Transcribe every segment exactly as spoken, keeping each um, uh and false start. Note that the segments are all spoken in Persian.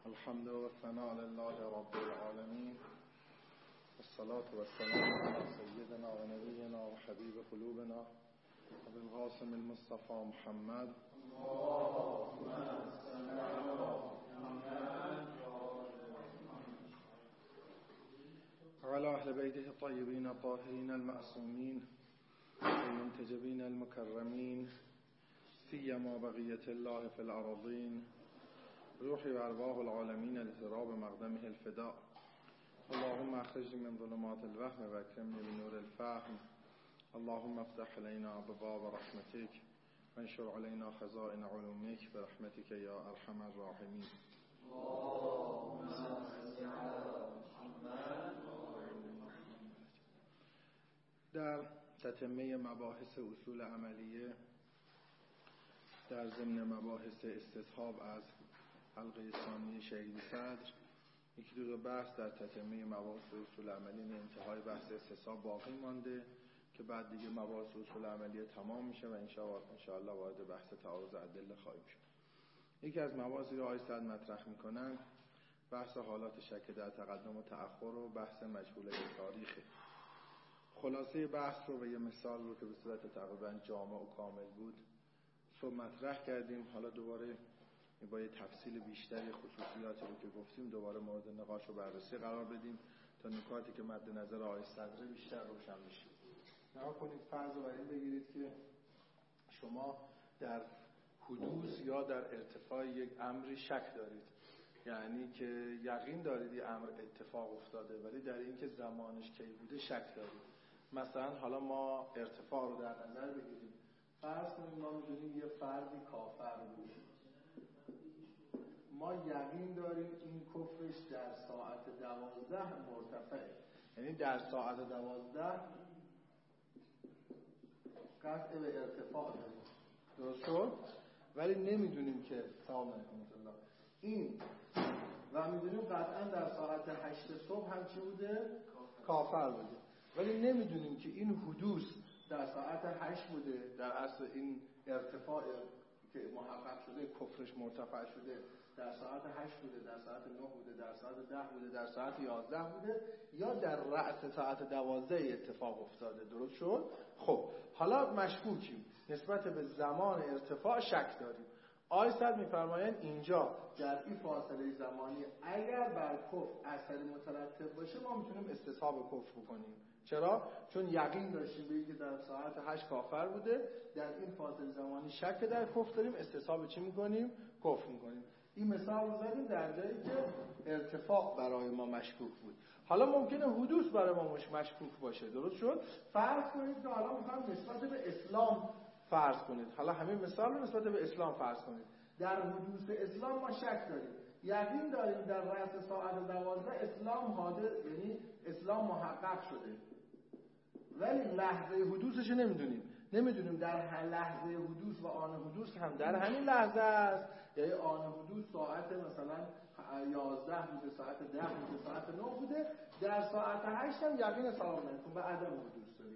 الحمد والثناء لله رب العالمين، والصلاة والسلام على سيدنا ونبينا وحبيب قلوبنا أبي القاسم المصطفى محمد وعلى أهل بيته الطيبين الطاهرين المعصومين المنتجبين المكرمين، سيما بقية الله في الأراضين، روحي وأرواح العالمين لتراب مقدمه الفداء. اللهم اخرجني من ظلمات الوهم واكرمني بنور الفهم. اللهم افتح علينا أبواب رحمتك وانشر علينا خزائن علومك برحمتك يا أرحم الراحمين. اللهم صل على محمد. در تتمه مباحث اصول عملیه در ضمن مباحث استصحاب از حلقه ثانی شهید صدر، یکی دو بحث در تتمه مباحث اصول عملی انتهای بحث استصحاب باقی مانده که بعد دیگه مباحث اصول عملیه تمام میشه و انشاءالله وارد بحث تعارض ادله خواهیم شد. یکی از مباحثی رو آقای صدر مطرح میکنن بحث حالات شک در تقدم و تأخر و بحث مجهوله تاریخه. خلاصه بحث رو و یه مثال رو که به صورت تقریبا جامع و کامل بود صبح مطرح کردیم. حالا دوباره با یه تفصیل بیشتری خصوصیاتی رو که گفتیم دوباره مورد نقاش و بررسی قرار بدیم تا نکاتی که مد نظر آقای صدر بیشتر روشن بشه. نگاه کنید، فرض رو بر این بگیرید که شما در حدوث یا در ارتفاع یک امری شک دارید، یعنی که یقین دارید این امر اتفاق افتاده ولی در این که زمانش کی بوده شک دارید. مثلا حالا ما ارتفاع رو در نظر بگیریم، فرض کنیم ما می‌دونیم یه فردی کافر بود، ما یقین داریم این کفرش در ساعت دوازده مرتفعه، یعنی در ساعت دوازده قطع به ارتفاع داریم، درست شد؟ ولی نمیدونیم که سلام علیکم الله این و میدونیم قطعا در ساعت هشت صبح هم چی بوده؟ کافر بوده، ولی نمیدونیم که این حدوث در ساعت هشت بوده، در اصل این ارتفاع که محقق شده کفرش مرتفع شده در ساعت هشت بوده، در ساعت نه بوده، در ساعت ده بوده، در ساعت یازده بوده یا در رأس ساعت دوازده اتفاق افتاده، درست شد؟ خب حالا مشکوکیم، نسبت به زمان ارتفاع شک داریم. آقای صدر می‌فرمایند اینجا در این فاصله زمانی اگر بر کفر اثری مترتب باشه ما میتونیم استصحاب کفر بکنیم. چرا؟ چون یقین داشتیم به اینکه در ساعت هشت کافر بوده، در این فاصله زمانی شک در کفر داریم، استصحاب چی میکنیم؟ کفر میکنیم. این مثال رو زدیم در جایی که ارتفاع برای ما مشکوک بود. حالا ممکنه حدوث برای ما مشکوک باشه، درست شد؟ فرض کنید که حالا میخوام نسبت به اسلام فرض کنید، حالا همین مثال رو نسبت به اسلام فرض کنید. در حدوث اسلام ما شک داریم، یقین داریم در رأس ساعت دوازده اسلام حاضر، یعنی اسلام محقق شده، ولی لحظه حدوثش نمیدونیم. نمیدونیم در هر لحظه حدوث و آن حدوث هم در همین لحظه است، یعنی آن حدوث ساعت مثلا یازده بوده، ساعت ده بوده، ساعت نه بوده، در ساعت هشت هم یقین سلام علیکم و عدم حدوث داریم.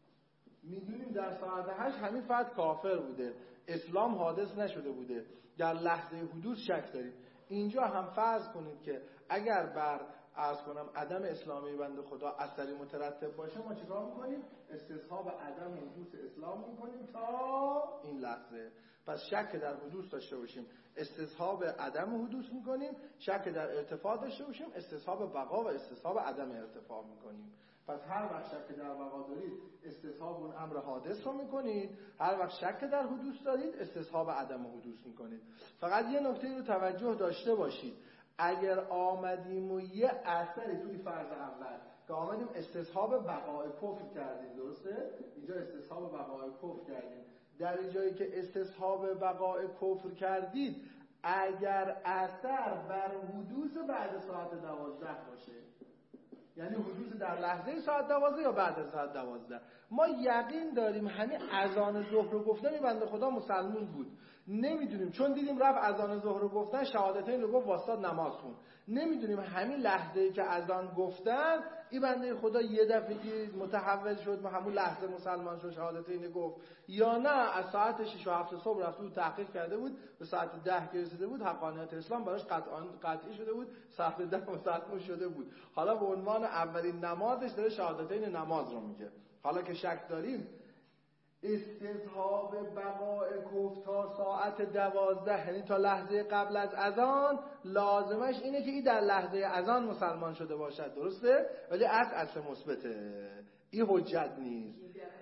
میدونیم در ساعت هشت همین فرد کافر بوده، اسلام حادث نشده بوده، در لحظه حدوث شک داریم. اینجا هم فرض کنید که اگر بر عرض کنم عدم اسلامی بنده خدا اثری مترتب باشه ما چیکار میکنیم؟ استصحاب عدم حدوث اسلام میکنیم تا این لحظه. پس شک در حدوث داشته باشیم استصحاب عدم حدوث میکنیم، شک در ارتفاع داشته باشیم استصحاب بقا و استصحاب عدم ارتفاع میکنیم. پس هر وقت شک در بقا دارید استصحاب اون امر حادث رو میکنید، هر وقت شک در حدوث دارید استصحاب عدم حدوث میکنید. فقط یه نکته رو توجه داشته باشید، اگر آمدیم و یه اثری توی فرض اول که آمدیم استصحاب بقای کفر کردیم، درسته؟ اینجا استصحاب بقای کفر کردیم، در این جایی که استصحاب بقای کفر کردید اگر اثر بر حدوث بعد ساعت دوازده باشه، یعنی حدوث در لحظه ساعت دوازده یا بعد از ساعت دوازده، ما یقین داریم همین اذان ظهر رو گفتم این بنده خدا مسلمون بود، نمیدونیم، چون دیدیم رفت اذان ظهر رو گفتن، شهادتین رو گفت، واسطاد نماز خون. نمیدونیم همین لحظه‌ای که اذان گفتن این بنده خدا یه دفعه متحول شد و همون لحظه مسلمان شد شهادتین گفت، یا نه از ساعت شش و هفت صبح رفت بود تحقیق کرده بود به ساعت ده که رسیده بود حقانیت اسلام براش قطعی شده بود، ساعت ده مسلمان شده بود. حالا به عنوان اولین نمازش داره شهادتین نماز رو میگه. حالا که شک داریم استصحاب بقاء کفر تا ساعت دوازده، یعنی تا لحظه قبل از اذان، لازمش اینه که این در لحظه اذان مسلمان شده باشد، درسته؟ ولی از اصل مثبته، این حجت نیست.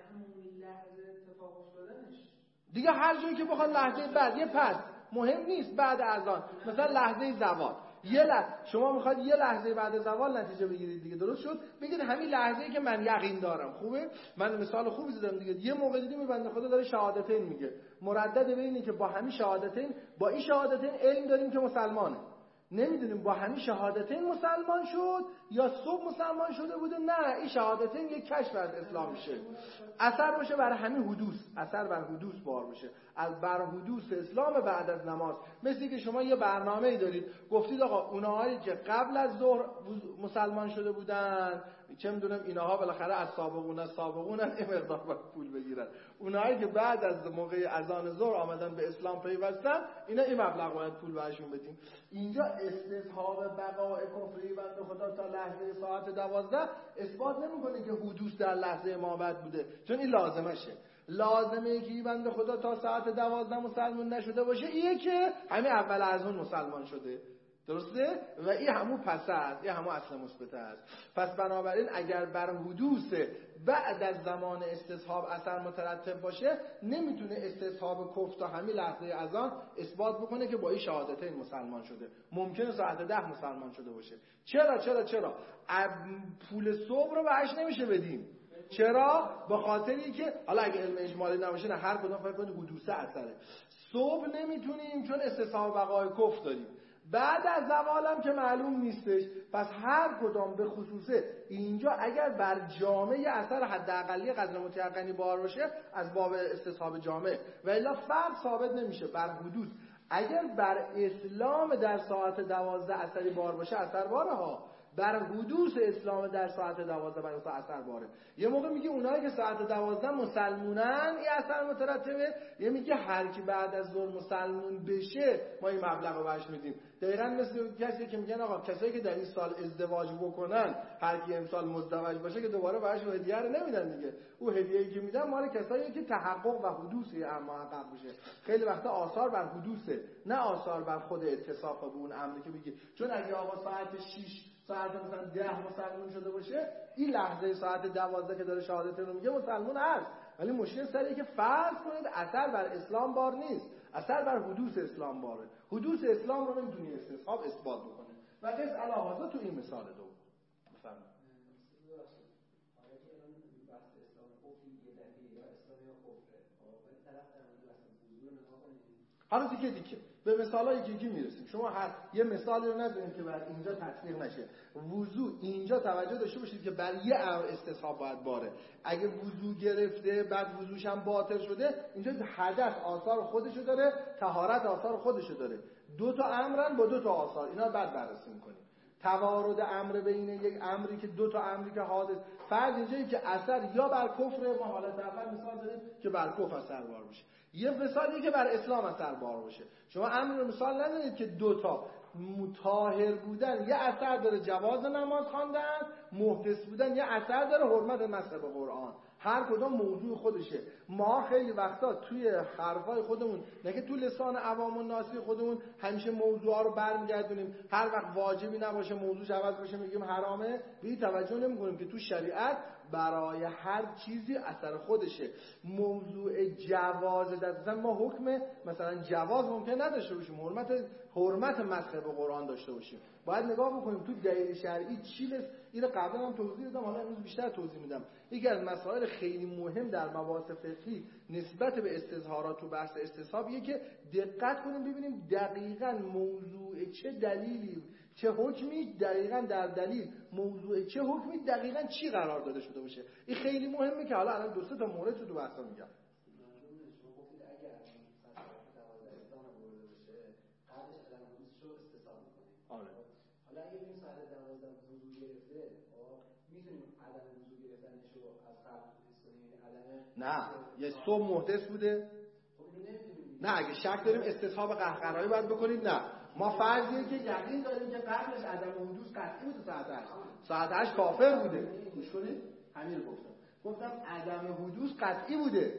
دیگه هر جایی که بخواد لحظه بعد، یه پس مهم نیست بعد اذان، مثلا لحظه زوال، یه لحظه شما میخواد یه لحظه بعد زوال نتیجه بگیرید دیگه، درست شد؟ بگید همین لحظه‌ای که من یقین دارم. خوبه؟ من مثال خوبی زدم دیگه. یه موقع دیدیم بنده خدا داره شهادتین میگه، مردد به اینه که با همین شهادتین، با این شهادتین علم داریم که مسلمانه، نمیدونیم با همین شهادتین مسلمان شد یا صبح مسلمان شده بوده، نه این شهادتین یک کشف از اسلام میشه، اثر باشه بر همین حدوث، اثر بر حدوث بار بشه، از بر حدوث اسلام بعد از نماز. مثل که شما یه برنامه‌ای دارید گفتید آقا اونهایی که قبل از ظهر مسلمان شده بودن، چه میدونم اینها بالاخره از سابقون از سابقونن این مقدار باید پول بگیرن، اونهایی که بعد از موقع اذان ظهر آمدن به اسلام پیوستن اینا این مبلغ باید پول بهشون بدیم. اینجا استصحاب بقاء کفری بنده خدا تا لحظه ساعت دوازده اثبات نمی‌کنه که حدوث در لحظه ما بعد بوده، چون این لازمشه. لازمه که بنده خدا تا ساعت دوازده مسلمان نشده باشه اینه که همین اول از اون مسلمان شده، درسته؟ و این همون پس است، این همون اصل مثبت است. پس بنابراین اگر بر حدوث بعد از زمان استصحاب اثر مترتب باشه، نمیتونه استصحاب کفر تا همین لحظه اذان اثبات بکنه که با این شهادتین مسلمان شده. ممکنه ساعت ده مسلمان شده باشه. چرا چرا چرا پول صبح رو بهش نمیشه بدیم؟ چرا؟ به خاطری که حالا اگه علم اجمالی نباشه، نه هر کدوم فکر کنید حدوث اثره. صبح نمیتونیم چون استصحاب بقای کفر داریم، بعد از زوالم که معلوم نیستش. پس هر کدام به خصوصه اینجا اگر بر جامعه اثر حداقلی قدر متیقنی بار باشه از باب استصحاب جامعه، و الا فرد ثابت نمیشه بر حدوث. اگر بر اسلام در ساعت دوازده اثری بار باشه اثر باره ها، بر حدوث اسلام در ساعت دوازده برای اثر باره. یه موقع میگه اونایی که ساعت دوازده مسلمونن این اثر مترتبه، یه میگه هر کی بعد از ظهر مسلمون بشه ما این مبلغ رو بهش میدیم. دقیقاً مثل کسی که میگن آقا کسایی که در این سال ازدواج بکنن هر کی امسال مزدوج باشه که دوباره بهش هدیه رو نمیدن دیگه. او هدیه‌ای که میدن مال کسایی که تحقق و حدوث اما محقق بشه. خیلی وقتا آثار بر حدوثه، نه آثار بر خود اتصاف به اون امری که میگه. چون اگه آقا ساعت شش ساعت مثلا ده مسلمان شده باشه، این لحظه ساعت دوازده که داره شهادت رو میگه مسلمان هست، ولی مشکل سریه که فرض کنید اثر بر اسلام بار نیست، اثر بر حدوث اسلام باره. حدوث اسلام رو نمیتونی استصحاب اثبات بکنه و قص علاوه تو این مثال دو بفرمایید. حالا دیگه دیگه به مثالای یکی یکی میرسیم. شما هر یه مثالی رو نذارید که بر اینجا تطبیق نشه. وضو اینجا توجه داشته باشید که بر یه امر استصحاب باید باره. اگه وضو گرفته بعد وضوش هم باطل شده، اینجا حدث آثار خودشو داره، طهارت آثار خودشو داره. دو تا امرن با دو تا آثار، اینا بعد بررسی می‌کنیم. توارد امر بین یک امری که دو تا امری که حادث، فرض اینجایی که اثر یا بر کفر، ما حالت اول مثال داریم که بر کفر اثر بار باشه، یه مثالی که بر اسلام اثر بار باشه. شما امر رو مثال ندارید که دو تا مطهر بودن یه اثر داره جواز نماز خواندن، محدث بودن یه اثر داره حرمت مسح به قرآن. هر کدام موضوع خودشه. ما خیلی وقتا توی حرفای خودمون، نه که تو لسان عوام الناسی خودمون، همیشه موضوعا رو برمیگردونیم، هر وقت واجبی نباشه موضوعش عوض بشه میگیم حرامه، به توجه نمی‌کنیم که تو شریعت برای هر چیزی اثر خودشه. موضوع جواز در مثلا ما حکم مثلا جواز ممکن نداشته باشیم، حرمت حرمت مسح به قرآن داشته باشیم. باید نگاه بکنیم تو دلیل شرعی چی لس. اینو قبلا هم توضیح دادم، حالا امروز بیشتر توضیح میدم. یکی از مسائل خیلی مهم در مباحث فقهی نسبت به استظهارات تو بحث استصحابیه که دقت کنیم ببینیم دقیقاً موضوع چه دلیلی چه حکمی دقیقاً در دلیل موضوع چه حکمی دقیقاً چی قرار داده شده باشه. این خیلی مهمه که حالا الان دو سه تا مورد تو بحثا میگم. آره. حالا اگه این ساعت دوازده وضو گرفته، میتونیم عدم وضو گرفتنش رو از قبل حس کنیم؟ عدم نه، یه صبح محدث بوده. خب اینو نمیتونیم. نه، اگه شک داریم استصحاب قهقرایی باید بکنید. نه، ما فرضیه که یقین داریم که قبلش عدم حدوث قطعی بوده. ساعت هشت ساعت هشت کافر بوده. گوش کنید، همین رو گفتم. گفتم عدم حدوث قطعی بوده.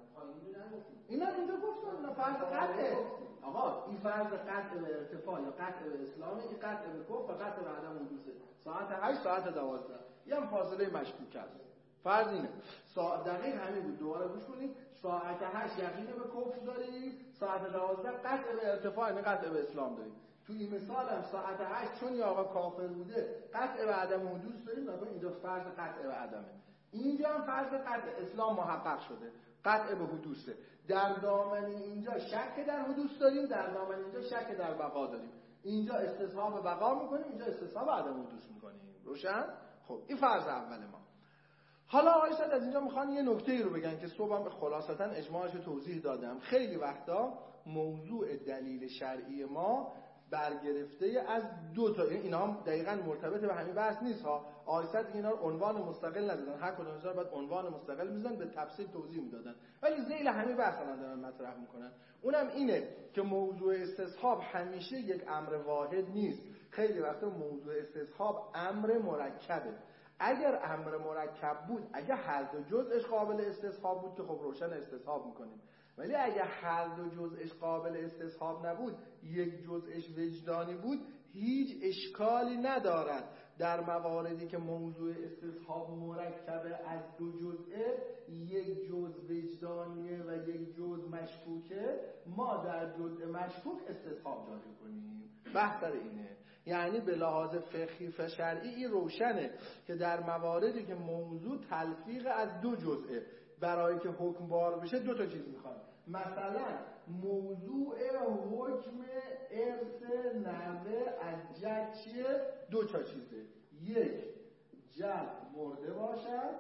اینا اینجا گفتم نه فرض قطعه. آقا این فرض قطع به ارتفاع یا قطع به اسلامه، این قطع به کفر و قطع به عدم حدوثه. ساعت هشت ساعت دوازده یه هم فاصله مشکوک است. فرض اینه ساعت دقیق همین بود. دوباره گوش کنید، ساعت هشت یقین به کفر داریم، ساعت دوازده قطع به ارتفاع یعنی قطع به اسلام داریم. تو این مثال هم ساعت هشت چون یا آقا کافر بوده قطع به عدم حدوث داریم، مثلا اینجا فرض قطع به عدمه. اینجا هم فرض قطع اسلام محقق شده، قطع به حدوثه. در دامن اینجا شک در حدوث داریم، در دامن اینجا شک در بقا داریم. اینجا استصحاب بقا میکنیم، اینجا استصحاب عدم حدوث میکنیم. روشن؟ خب این فرض اول ما. حالا آقای سعد از اینجا میخوان یه نکته ای رو بگن که صبحم خلاصتا اجماعش رو توضیح دادم. خیلی وقتا موضوع دلیل شرعی ما برگرفته از دو تا، اینا هم دقیقاً مرتبط به همین بحث نیست ها. آقای سعد اینا رو عنوان مستقل ندادن، هر کدوم از بعد عنوان مستقل میذارن به تفصیل توضیح میدادن، ولی ذیل همین بحث الان دارن مطرح میکنن. اونم اینه که موضوع استصحاب همیشه یک امر واحد نیست. خیلی وقتا موضوع استصحاب امر مرکبه. اگر امر مرکب بود، اگر هر دو جزءش قابل استصحاب بود که خب روشن استصحاب میکنیم، ولی اگر هر دو جزءش قابل استصحاب نبود، یک جزءش وجدانی بود، هیچ اشکالی ندارد. در مواردی که موضوع استصحاب مرکبه از دو جزءه، یک جزء وجدانیه و یک جزء مشکوکه، ما در جزء مشکوک استصحاب جاری کنیم. بحث اینه. یعنی به لحاظ فقهی و شرعی روشنه که در مواردی که موضوع تلفیق از دو جزءه، برای که حکم بار بشه دو تا چیز میخواد. مثلا موضوع حکم ارث نوه از جد چیه؟ دو تا چیزه. یک، جد مرده باشد.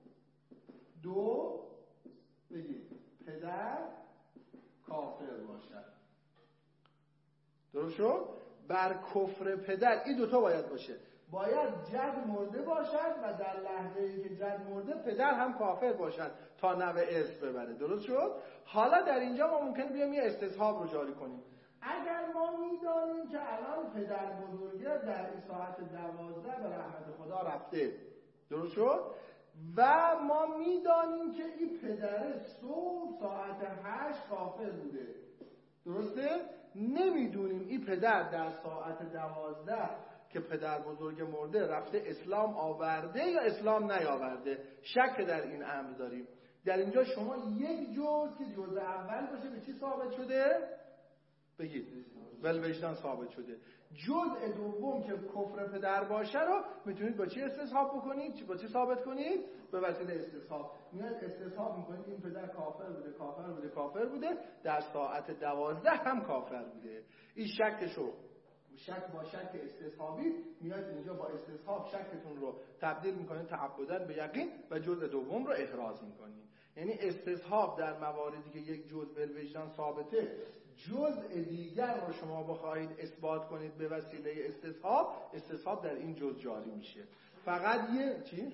دو، بگید پدر کافر باشد. درست شد؟ بر کفر پدر این دوتا باید باشه. باید جد مرده باشد و در لحظه ای که جد مرده پدر هم کافر باشد تا نوه ارث ببره. درست شد؟ حالا در اینجا ما ممکنه بیایم یه استصحاب رو جاری کنیم. اگر ما میدانیم که الان پدر بزرگه در این ساعت دوازده به رحمت خدا رفته، درست شد؟ و ما میدانیم که این پدر صبح ساعت هشت کافر بوده، درسته؟ نمیدونیم این پدر در ساعت دوازده که پدر بزرگ مرده رفته اسلام آورده یا اسلام نیاورده. شک در این امر داریم. در اینجا شما یک جزء که جزء اول باشه به چی ثابت شده؟ بگید ولوجدان ثابت شده. جزء دوم که کفر پدر باشه رو میتونید با چی استصحاب بکنید؟ چی با چی ثابت کنید؟ به وسیله استصحاب. میاد استصحاب میکنید این پدر کافر بوده کافر بوده کافر بوده در ساعت دوازده هم کافر بوده. این شکشو شک با شک استصحابی میاد اینجا با استصحاب شکتون رو تبدیل میکنید تعبداً به یقین و جزء دوم رو احراز میکنید. یعنی استصحاب در مواردی که یک جزء بالوجدان ثابته، جزء دیگر رو شما بخواهید اثبات کنید به وسیله استصحاب، استصحاب در این جزء جاری میشه. فقط یه چی؟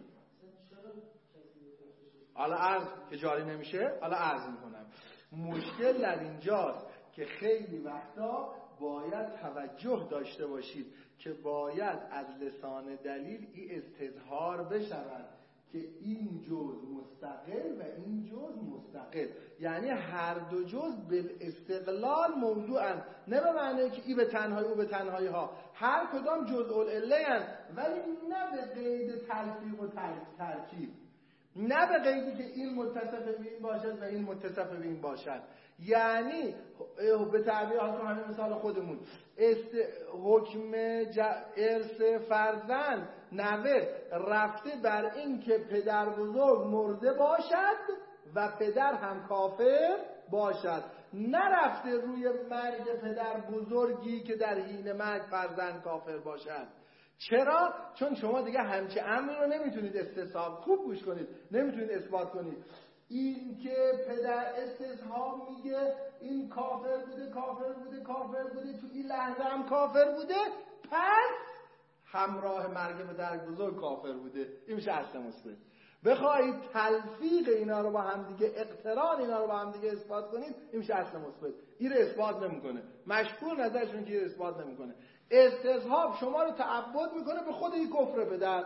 حالا عرض که جاری نمیشه، حالا عرض میکنم. مشکل در اینجاست که خیلی وقتا باید توجه داشته باشید که باید از لسان دلیل این استظهار بشود که این جزء مستقل و این جزء مستقل، یعنی هر دو جزء بالاستقلال موضوعن، نه به معنی که این به تنهایی او به تنهایی ها، هر کدام جزء العله ان، ولی نه به قید تلفیق و ترکیب، نه به قیدی که این متصف به این باشد و این متصف به این باشد. یعنی به تعبیر حالا همین مثال خودمون است حکم ارث فرزند نوه رفته بر این که پدر بزرگ مرده باشد و پدر هم کافر باشد، نرفته روی مرگ پدر بزرگی که در حین مرگ فرزند کافر باشد. چرا؟ چون شما دیگه همچه امری رو نمیتونید استصحاب، خوب گوش کنید، نمیتونید اثبات کنید. این که پدر استصحاب میگه این کافر بوده کافر بوده کافر بوده تو این لحظه هم کافر بوده، پس همراه مرگ پدر بزرگ کافر بوده. این میشه اصل مثبت. بخواید تلفیق اینا رو با هم دیگه، اقتران اینا رو با هم دیگه اثبات کنید، این میشه اصل مثبت. این رو اثبات نمیکنه. مشکور نظرشون که اثبات نمیکنه. استصحاب شما رو تعبد میکنه به خود این کفر پدر،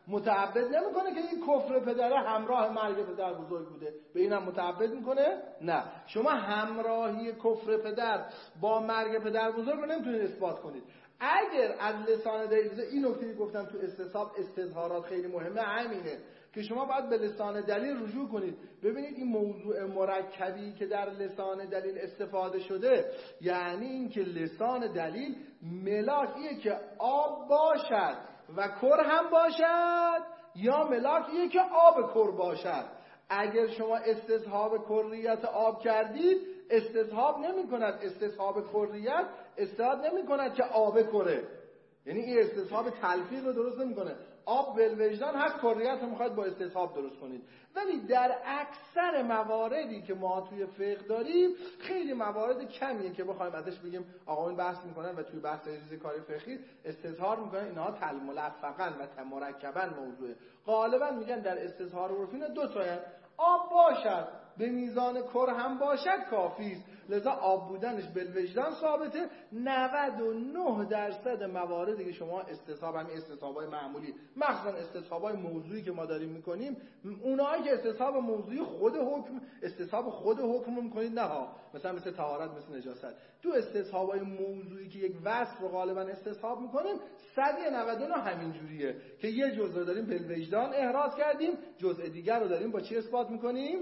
متعبد نمیکنه که این کفر پدره همراه مرگ پدر بزرگ بوده. به اینم متعبد میکنه؟ نه. شما همراهی کفر پدر با مرگ پدر بزرگ رو نمیتونید اثبات کنید. اگر از لسان دلیل، این نکته که گفتم تو استصحاب استظهارات خیلی مهمه، همینه که شما باید به لسان دلیل رجوع کنید. ببینید این موضوع مرکبی که در لسان دلیل استفاده شده، یعنی این که لسان دلیل ملاکیه که آب باشد و کر هم باشد، یا ملاکیه که آب کر باشد. اگر شما استصحاب کریت آب کردید، استصحاب نمی کند استصحاب کریت استفاده نمی کند که آب کره، یعنی این استصحاب تلفیق رو درست نمی کنه. آب بالوجدان هست، کریت رو میخواید با استصحاب درست کنید. ولی در اکثر مواردی که ما توی فقه داریم، خیلی موارد کمیه که بخوایم ازش بگیم آقایون بحث میکنن و توی بحث ریزی کاری فقهی استظهار میکنن اینها تل ملفقا و مرکبا موضوعه. غالبا میگن در استظهار عرفی دو تاین، آب باشد به میزان کر هم باشد کافی است، لذا آب بودنش بالوجدان ثابته. نود و نه درصد مواردی که شما استصحاب، همین استصحابای معمولی، مخصوصا استصحابای موضوعی که ما داریم میکنیم، اونایی که استصحاب موضوعی خود حکم، استصحاب خود حکم میکنید، نه ها، مثلا مثل طهارت، مثل نجاست، تو استصحابای موضوعی که یک وصف رو غالبا استصحاب میکنیم، صد نود و نه همین جوریه که یه جزء رو داریم بالوجدان احراز کردیم، جزء دیگر رو داریم با چی اثبات میکنیم؟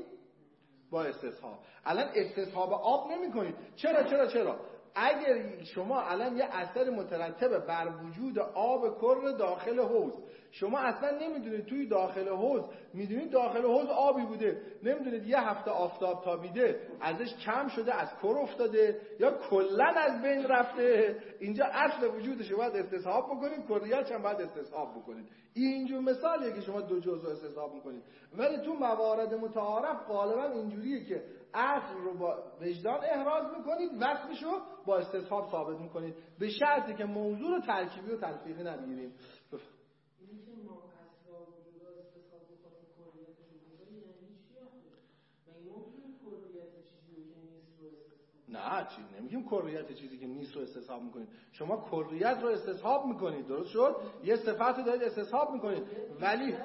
با استصحاب. الان استصحاب آب نمی کنید. چرا چرا چرا اگر شما الان یه اثر مترتب بر وجود آب کر داخل حوض، شما اصلا نمیدونید توی داخل حوض، میدونید داخل حوض آبی بوده، نمیدونید یه هفته آفتاب تابیده ازش کم شده، از کر افتاده یا کلا از بین رفته، اینجا اصل وجودش رو باید استصحاب بکنید، کریتش هم باید استصحاب بکنید. اینجور مثالیه که شما دو جزء استصحاب میکنید. ولی تو موارد متعارف غالبا اینجوریه که اصل رو با وجدان احراز میکنید، وصفش رو با استصحاب ثابت میکنید، به شرطی که موضوع رو ترکیبی و تلفیقی نگیریم. نه، چیز نمیگیم کریت چیزی که نیست رو استصحاب میکنید. شما کریت رو استصحاب میکنید، درست شد؟ یه صفت رو دارید استصحاب میکنید، ولی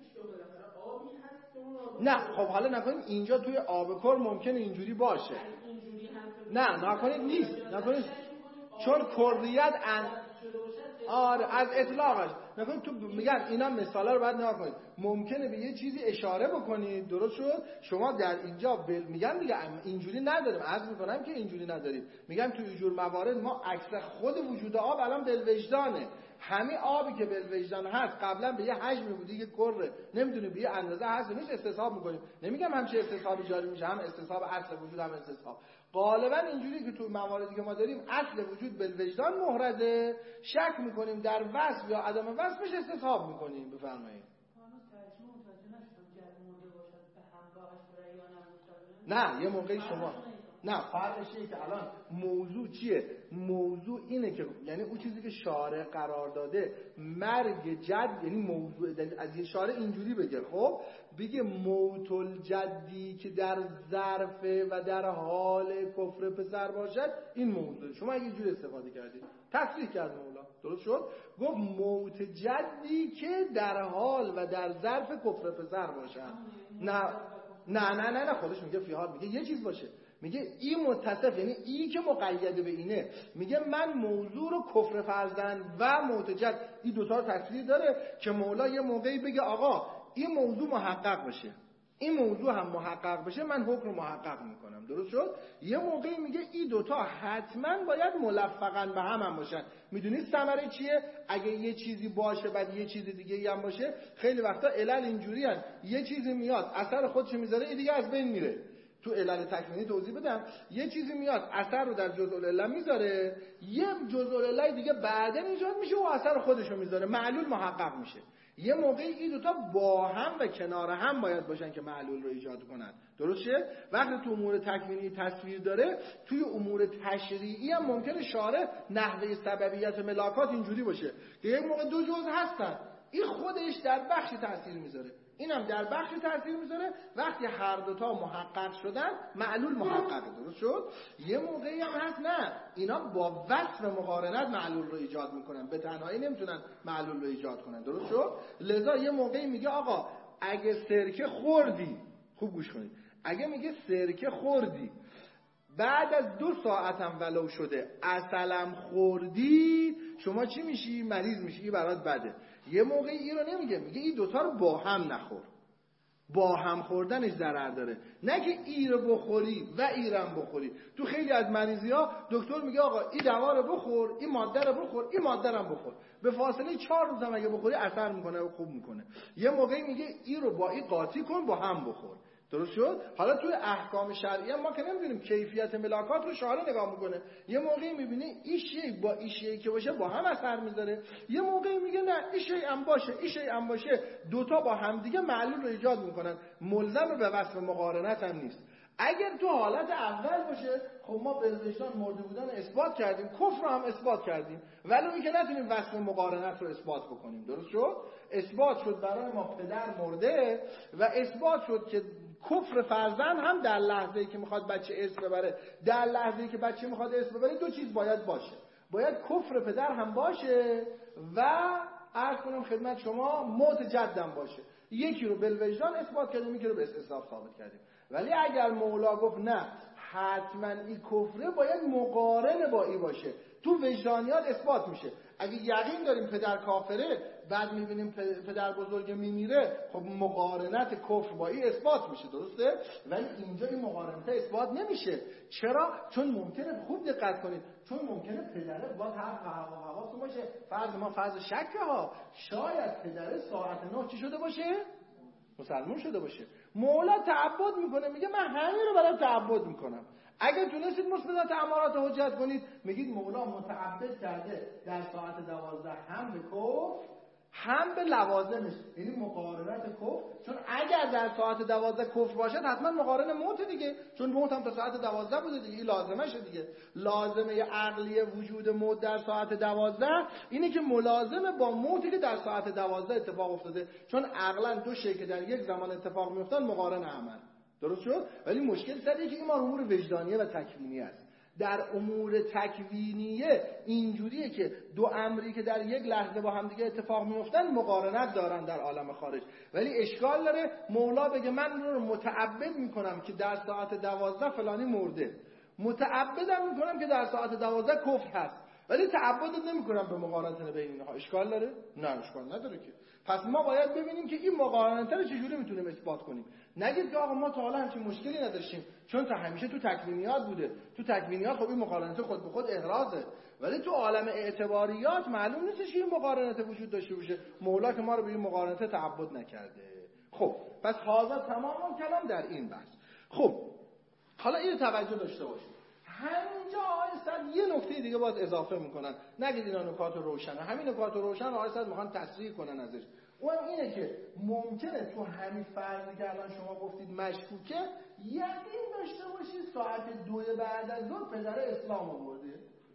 نه. خب حالا نکنید اینجا توی آب کر ممکنه اینجوری باشه، نه نکنید نیست، نکنید چون کریت ان... آره از اطلاقش نکنید. تو میگن اینا مثالا رو بعد نگاه کنید، ممکنه به یه چیزی اشاره بکنید، درست شد؟ شما در اینجا بل... میگن دیگه اینجوری نداریم، عرض میکنم که اینجوری نداریم، میگم تو اینجور موارد ما عکس خود وجود آب الان بالوجدانه، همین آبی که بالوجدان هست قبلا به یه حجمی بوده که کره، نمیدونه به یه اندازه هست نیست، استصحاب میکنیم. نمیگم همچه استصحابی جاری میشه، هم استصحاب اصل وجود هم استصحاب. غالبا اینجوری که تو مواردی که ما داریم اصل وجود بالوجدان محرزه، شک میکنیم در وصف یا عدم وصفش استصحاب میکنیم. بفرمایید. نه یه موقعی شما نه فرقش اینه که الان موضوع چیه؟ موضوع اینه که یعنی اون چیزی که شارع قرار داده مرگ جد، یعنی موضوع دلیل از یه شارع اینجوری بگه، خب بگه موت الجدی که در ظرف و در حال کفر پسر باشد، این موضوع شما اگه جوری استفاده کردید تصریح کرد مولا، درست شد؟ گفت موت جدی که در حال و در ظرف کفر پسر باشد. نه نه نه نه, نه خودش میگه فی حال، میگه یه چیز باشه، میگه این متصف، یعنی این که مقید به اینه، میگه من موضوع رو کفر فرزند و موت جد این دوتا رو تصریح داره که مولا یه موقعی بگه آقا این موضوع محقق بشه، این موضوع هم محقق بشه، من حکم رو محقق میکنم، درست شد؟ یه موقعی میگه این دوتا حتما باید ملفقاً به هم هم باشن. میدونید ثمره چیه؟ اگه یه چیزی باشه بعد یه چیز دیگه هم باشه، خیلی وقتا علل اینجوری هست، یه چیزی میاد اثر خودش میذاره، این دیگه از بین میره. تو علل تکوینی توضیح بدم، یه چیزی میاد اثر رو در جزء العله میذاره، یه جزء العله دیگه بعدن ایجاد میشه و اثر خودش رو میذاره، معلول محقق میشه. یه موقعی این دوتا با هم و کنار هم باید باشن که معلول رو ایجاد کنن. درسته؟ وقتی تو امور تکوینی تصویر داره، توی امور تشریعی هم ممکنه شارع نحوه سببیت ملاکات اینجوری باشه که یک موقع دو جزء هستن، این خودش در بخشی تاثیر میذاره، اینم در بخشی تاثیر میذاره. وقتی هر دوتا محقق شدن معلول محققه. درست شد؟ یه موقعی هم هست نه، اینا با وصف مقارنت معلول رو ایجاد میکنن، به تنهایی نمیتونن معلول رو ایجاد کنن. درست شد؟ لذا یه موقعی میگه آقا اگه سرکه خوردی، خوب گوش کنید، اگه میگه سرکه خوردی بعد از دو ساعتم ولو شده عسلم خوردی، شما چی میشی؟ مریض میشی، این برات بده. یه موقعی این رو نمیگه، میگه این دوتا رو با هم نخور، با هم خوردنش ضرر داره، نه که ای رو بخوری و ایرم بخوری. تو خیلی از مریضی ها دکتر میگه آقا این دوا رو بخور، این ماده رو بخور، این ماده رو بخور، به فاصله چهار روز هم اگه بخوری اثر میکنه و خوب میکنه. یه موقعی میگه این رو با این قاطی کن، با هم بخور. درست شد؟ حالا توی احکام شرعی ما که نمیدونیم کیفیت ملاکات رو شارع نگاه میکنه. یه موقعی میبینی این شیء با این شیء که باشه با هم اثر میذاره، یه موقعی میگه نه این شیء هم باشه این شیء هم باشه، دوتا با هم دیگه معلول رو ایجاد میکنن، ملزم به وصف مقارنت هم نیست. اگر تو حالت اول باشه، خب ما به وجدان مرده بودن اثبات کردیم، کفر رو هم اثبات کردیم، ولی اینکه نتونیم وصف مقارنت رو اثبات بکنیم. درست شد؟ اثبات شد برای ما پدر مرده و اثبات شد که کفر فرزند هم در لحظه‌ای که میخواد بچه اسم ببره، در لحظه‌ای که بچه میخواد اسم ببره، دو چیز باید باشه. باید کفر پدر هم باشه و عرض کنم خدمت شما موت جدم باشه. یکی رو بالوجدان اثبات کردیم، یکی رو به استصحاب ثابت کردیم. ولی اگر مولا گفت نه حتما این کفره، باید مقارن با این باشه، تو وجدانیات اثبات میشه. اگه یقین داریم پدر کافره، بعد میبینیم پدر بزرگ میمیره، خب مقارنت کفر با این اثبات میشه. درسته؟ ولی اینجا این مقارنت اثبات نمیشه. چرا؟ چون ممکنه، خوب دقت کنید، چون ممکنه پدره باز هر حواس باشه، فرض ما فرض شکه ها، شاید پدره ساعت نه چی شده باشه؟ مسلمان شده باشه. مولا تعبد میکنه، میگه من همین رو برای تعبد میکنم. اگر تونستید مثبتات امارات حجت کنید، میگید مولا متعبد کرده در ساعت دوازده هم به کفر هم به لوازمش، یعنی مقارنت کفر. چون اگر در ساعت دوازده کفر باشد حتما مقارن موت دیگه، چون موت هم تا ساعت دوازده بوده دیگه، این لازمشه دیگه. لازمه عقلی وجود موت در ساعت دوازده اینه که ملازمه با موتی که در ساعت دوازده اتفاق افتاده، چون عقلا دو شی که در یک زمان اتفاق میفتن مقارن عمل. درست شد؟ ولی مشکل سریه که این ما امور وجدانیه و تکوینی است. در امور تکوینیه اینجوریه که دو امری که در یک لحظه با هم دیگه اتفاق میفتن مقارنت دارن در عالم خارج. ولی اشکال داره مولا بگه من رو متعبد میکنم که در ساعت دوازده فلانی مرده، متعبدم میکنم که در ساعت دوازده کفر هست، ولی تعبدت نمیکنم به مقارنت بین اینها. اشکال داره؟ نه اشکال نداره که. پس ما باید ببینیم که این مقارنت رو چجوری میتونیم اثبات کنیم. نگید که آقا ما تا حالا همچین مشکلی نداشتیم، چون تا همیشه تو تکوینیات بوده. تو تکوینیات خب این مقارنت خود به خود احرازه، ولی تو عالم اعتباریات معلوم نیستش این مقارنت وجود داشته باشه. مولا که ما رو به این مقارنت تعبد نکرده. خب پس حاضر تمام کلام در این بحث. خب حالا اینو توجه داشته باشید، همینجا آقای صد یه نکته دیگه باز اضافه میکنن. نگید اینا نکات روشنه، همین نکات روشن آقای صد میخوان تصریح کنن ازش. اون اینه که ممکنه تو همین فرضی که الان شما گفتید مشکوکه، یقین داشته باشید ساعت دو بعد از ظهر پدر اسلام آورده.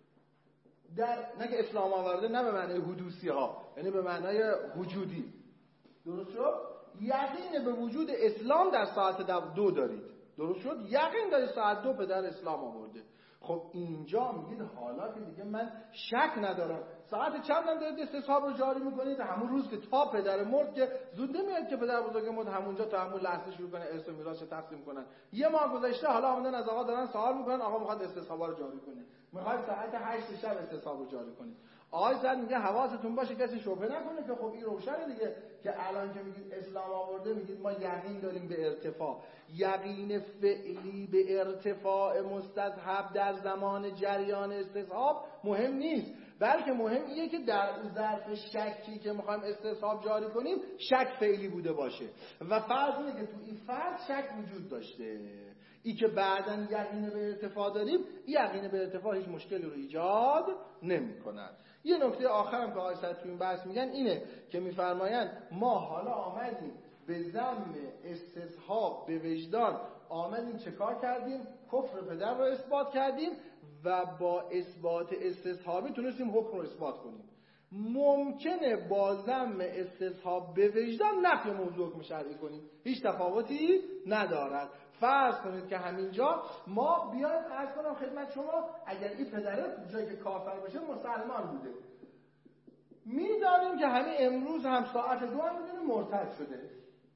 در نگه اسلام آورده نه به معنای حدوثی ها، یعنی به معنای وجودی. درست شد؟ یقین به وجود اسلام در ساعت دو دارید. درست شد؟ یقین دارید ساعت دو پدر اسلام آورده. خب اینجا میگید حالا که دیگه من شک ندارم، ساعت چند هم دارید استصحاب رو جاری میکنید، همون روز که تا پدر مرد که زود نمیاد که پدر بزرگ مرد همونجا تا همون لحظه شروع کنه ارث و میراث تقسیم کنن. یه ماه گذشته حالا آمدن از آقا دارن سوال میکنن، آقا میخواد استصحاب رو جاری کنه، میخواد ساعت هشت شب استصحاب رو جاری کنه. آقای زن میگه حواستون باشه کسی شبهه نکنه که خب این روشنه دیگه، که الان که میگید اسلام آورده میگید ما یقین داریم به ارتفاع. یقین فعلی به ارتفاع مستذهب در زمان جریان استصحاب مهم نیست، بلکه مهم اینه که در ظرف شکی که میخوایم استصحاب جاری کنیم شک فعلی بوده باشه و فرض اینه که تو این فرض شک وجود داشته. ای که بعداً یقین به ارتفاع داریم، این یقین به ارتفاع هیچ مشکلی رو ایجاد نمی کند. یه نکته آخرم که آقای سعد تو این بحث میگن اینه که میفرمایند ما حالا آمدیم به ذم استصحاب به وجدان آمدیم چه کار کردیم؟ کفر پدر رو اثبات کردیم و با اثبات استصحابی تونستیم حکم رو اثبات کنیم. ممکنه با ذم استصحاب به وجدان نفی موضوع حکم شرعی کنیم، هیچ تفاوتی ندارد. فرض کنید که همینجا ما بیایم عرض کنم خدمت شما اگر این پدره جایی که کافر باشه مسلمان بوده، میدانیم که همین امروز هم ساعت دو هم میدونیم مرتد شده،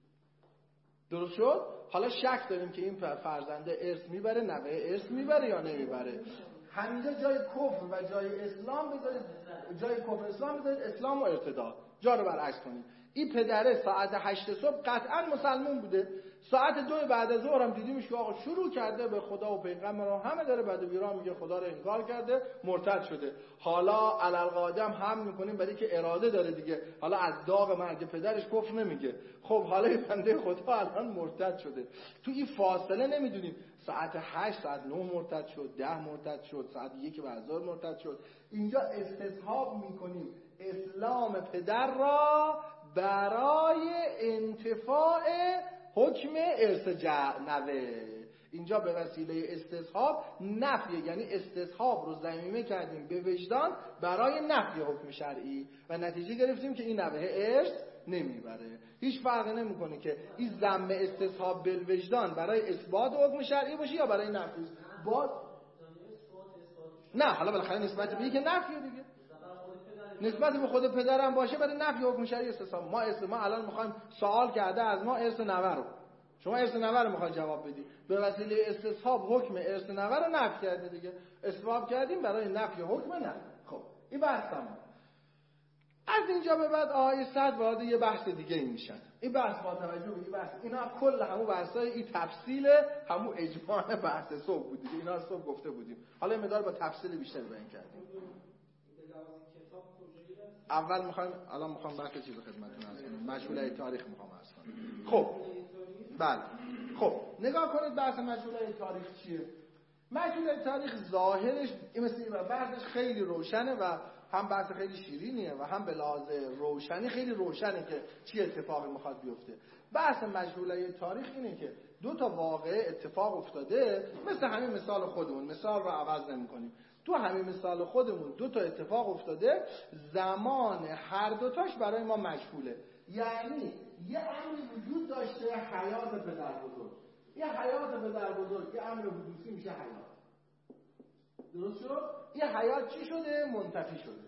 درست شد؟ حالا شک داریم که این فرزنده ارث میبره، نوه ارث میبره یا نمیبره. همینجا جای کفر و جای اسلام بذارید، جای کفر اسلام بذارید اسلام و ارتداد، جا رو برعکس کنید. این پدره ساعت هشت صبح قطعا مسلمان بوده، ساعت دو بعد از ظهر هم دیدیمش که آقا شروع کرده به خدا و پیغمبر همه داره بعد ویران میگه خدا رو انکار کرده، مرتد شده. حالا علالقادم هم میکنیم برای که اراده داره دیگه، حالا از داغ مرگ پدرش کفر نمیگه. خب حالا این بنده خدا الان مرتد شده، تو این فاصله نمیدونیم ساعت هشت ساعت نه مرتد شد، ده مرتد شد، ساعت یک بعد از ظهر مرتد شد. اینجا استصحاب میکنیم اسلام پدر را برای انتفاع حکم ارث نوه. اینجا به وسیله استصحاب نفی، یعنی استصحاب رو ضمیمه کردیم به وجدان برای نفی حکم شرعی و نتیجه گرفتیم که این نوه ارث نمیبره. هیچ فرقی نمیکنه که این ضم استصحاب بالوجدان برای اثبات حکم شرعی باشه یا برای نفی. باز نه، حالا بالاخره نسبت به که نفی دیگه، نسبت به خود پدرم باشه برای نفی حکم شرعی استصحاب. ما اسم ما الان میخوایم سوال کرده از ما ارث نوه رو، شما ارث نوه رو میخواید جواب بدید، به وسیله استصحاب حکم ارث نوه رو نفی کرده دیگه، اثبات کردیم برای نفی حکم نه. خب این بحث تمام. از اینجا به بعد آقای سعد وارد یه بحث دیگه ای میشن. این بحث با توجه به این بحث، اینا کل همون بحثای این تفصیل همون اجماع بحث صبح بود دیگه، اینا صبح گفته بودیم، حالا این مقدار با تفصیل بیشتر بیان کردیم. اول میخوایم الان میخوام بحث چیز خدمتتون عرض کنم، مجهوله تاریخ میخوام عرض کنم. خب بله، خب نگاه کنید بحث مجهوله تاریخ چیه. مجهوله تاریخ ظاهرش این مثل این بحثش خیلی روشنه و هم بحث خیلی شیرینیه و هم به لحاظ روشنی خیلی روشنه که چی اتفاقی میخواد بیفته. بحث مجهوله تاریخ اینه که دو تا واقعه اتفاق افتاده، مثل همین مثال خودمون، مثال رو عوض نمی‌کنیم، تو همین مثال خودمون دو تا اتفاق افتاده، زمان هر دوتاش برای ما مجهوله. یعنی یه امری وجود داشته، حیات پدر بزرگ، یه حیات پدر بزرگ، یه امر حدوثی میشه حیات، درست شد؟ یه حیات چی شده؟ منتفی شده،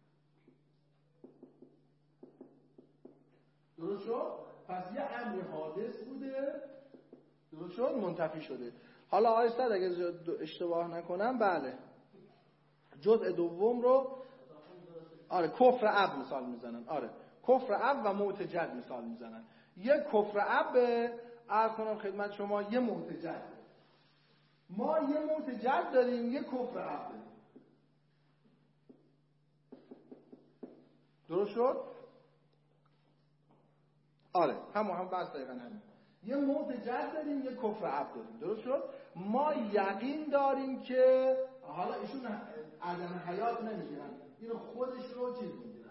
درست شد؟ پس یه امر حادث بوده، درست شد؟ منتفی شده. حالا آقای سعد اگه اشتباه نکنم بله جزء دوم رو آره کفر اب مثال میزنن، آره کفر اب و موت جد مثال میزنن. یه کفر اب عرض کنم خدمت شما یه موت جد، ما یه موت جد داریم، یه کفر اب داریم، درست شد؟ آره همون هم بحث دقیقا همین، یه موت جد داریم، یه کفر اب داریم، درست شد؟ ما یقین داریم که حالا ایشون عدم حیات نمیگیرن، اینو خودش رو چیز میگیرن.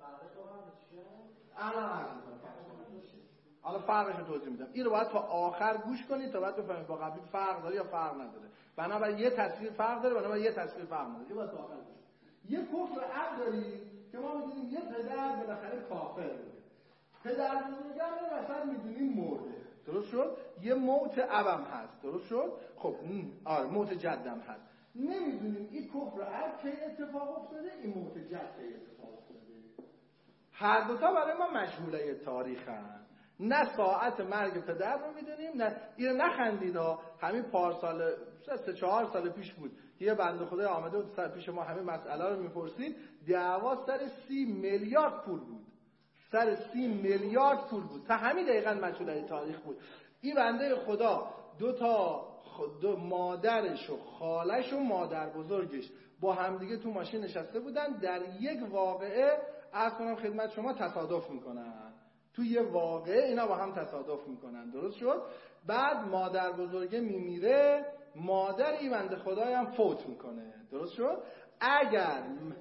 الان عرض میکنم حالا فرقش رو توضیح میدم. این رو باید تا آخر گوش کنید تا بعد بفهمید با قبلی فرق داره یا فرق نداره. بنابراین یه تصویر فرق داره، بنابراین یه تصویر فرق نداره. این باید تا آخر گوش. یه کفر اب داریم که ما میدونیم یه پدر بالاخره کافر بوده، پدر بزرگم رو مثلا میدونیم مرده، درست شد؟ یه موت ابم هست، درست شد؟ خب آره موت جدم هست، نمیدونیم این کفر اب کی اتفاق افتاده، این موت جد کی اتفاق افتاده. هر دوتا برای ما مجهوله تاریخ هست. نه ساعت مرگ پدر رو میدونیم، نه اینو نخندید ها، همین پارسال سه چهار سال پیش بود یه بنده خدای آمده بود سر پیش ما همین مسئله رو میپرسید، دعوا سر سی میلیارد پول بود، سر سی میلیارد پول بود، تا همین دقیقاً مجهوله تاریخ بود. این بنده خدا دو تا دو مادرش و خالش و مادر بزرگش با همدیگه تو ماشین نشسته بودن، در یک واقعه عرض کنم خدمت شما تصادف میکنن، تو یه واقعه اینا با هم تصادف میکنن، درست شد؟ بعد مادر بزرگه میمیره، مادر این بنده خدای هم فوت میکنه، درست شد؟ اگر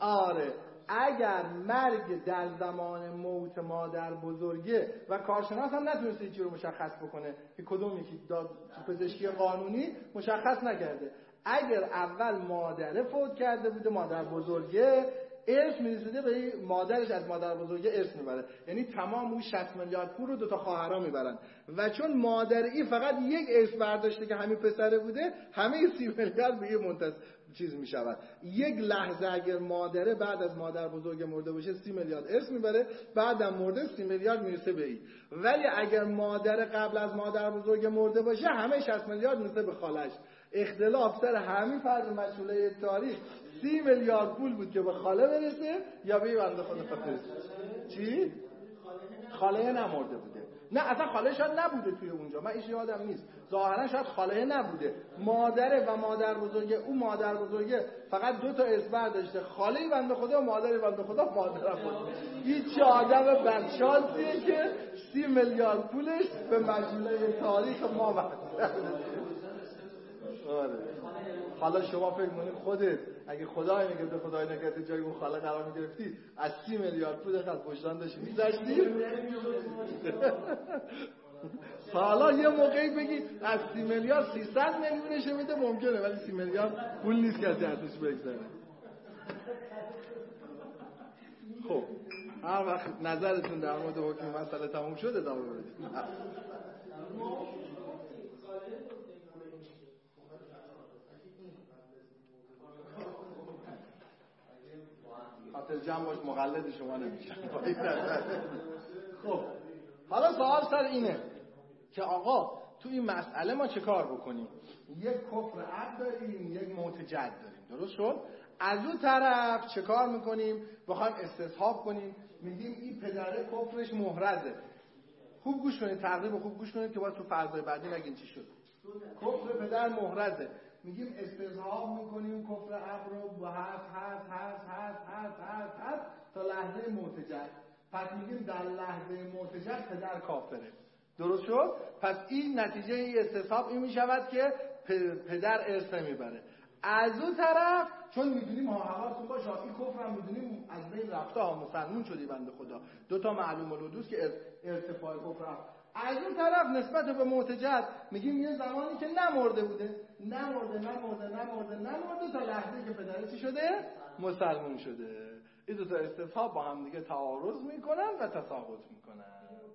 آره اگر مرگ در زمان موت مادر بزرگه و کارشناس هم نتونسته چی رو مشخص بکنه که کدوم یکی داد پزشکی قانونی مشخص نکرده، اگر اول مادره فوت کرده بوده مادر بزرگه ارث میرسیده به مادرش، از مادر بزرگه ارث میبره، یعنی تمام اون شصت میلیارد پول رو دو تا خواهرها میبرن و چون مادر این فقط یک ارث برداشته که همین پسره بوده همه سی میلیارد به یه منتظر چیز میشود. یک لحظه اگر مادره بعد از مادر بزرگ مرده باشه سی میلیارد ارث میبره، بعدم مرده سی میلیارد میرسه به این. ولی اگر مادر قبل از مادر بزرگ مرده باشه همه شصت میلیارد میرسه به خالش. اختلاف سر همین فرد مشهوله تاریخ سی میلیارد پول بود که به خاله برسه یا به بنده خدا برسه. چی؟ خاله نمرده بوده. نه اصلا خاله شاید نبوده توی اونجا، من ایش یادم نیست، ظاهرا شاید خاله نبوده، مادره و مادر بزرگه. اون مادر بزرگه فقط دو تا ارث برداشته، خاله بنده خدا و مادر بنده خدا مادرم بود. هیچ آدم بدشانسیه که سی میلیارد پولش به مجموعه تاریخ ما برسه. آره. حالا شما فکر کنید خودت اگه خدای نگرفته خدای نگرفته جای اون خاله قرار می‌گرفتی از سی میلیارد پول خط پشتان داشتی می‌ذاشتی. حالا یه موقعی بگی از سی میلیارد سیصد میلیونش میده ممکنه، ولی سی میلیارد پول نیست که از ارزش بگذره. خب هر وقت نظرتون در مورد حکم مسئله تموم شد ادامه بدید. خاطر جمع باش مقلد شما نمیشن. خب حالا سوال سر اینه که آقا تو این مسئله ما چه کار بکنیم؟ یک کفر عبد داریم، یک موت جد داریم، درست شد؟ از اون طرف چه کار میکنیم؟ بخوایم استصحاب کنیم، میگیم این پدره کفرش محرزه. خوب گوش کنید، تقریبا خوب گوش کنید که باید تو فرضای بعدی نگین چی شد. کفر پدر محرزه، میگیم استصحاب میکنیم کفر عبد رو با هست هست هست هست هست هست هست تا لحظه موت جد. پس میگیم در لحظه موت جد پدر کافره، درست شد؟ پس این نتیجه این استصحاب این میشود که پدر ارث نمیبره. از اون طرف چون میدونیم ها حواستون باشه این کفر هم میدونیم از بین رفته ها، مسلمون شدی بنده خدا، دو تا معلوم الحدوث که ارتفاع کفر هم. از اون طرف نسبت به موت جد میگیم یه زمانی که نمرده بوده، نمرده نمرده نمرده نمرده تا لحظه که پدر چی شده؟ مسلمون شده. این دو تا استصحاب با هم دیگه تعارض میکنن و تساقط میکنن.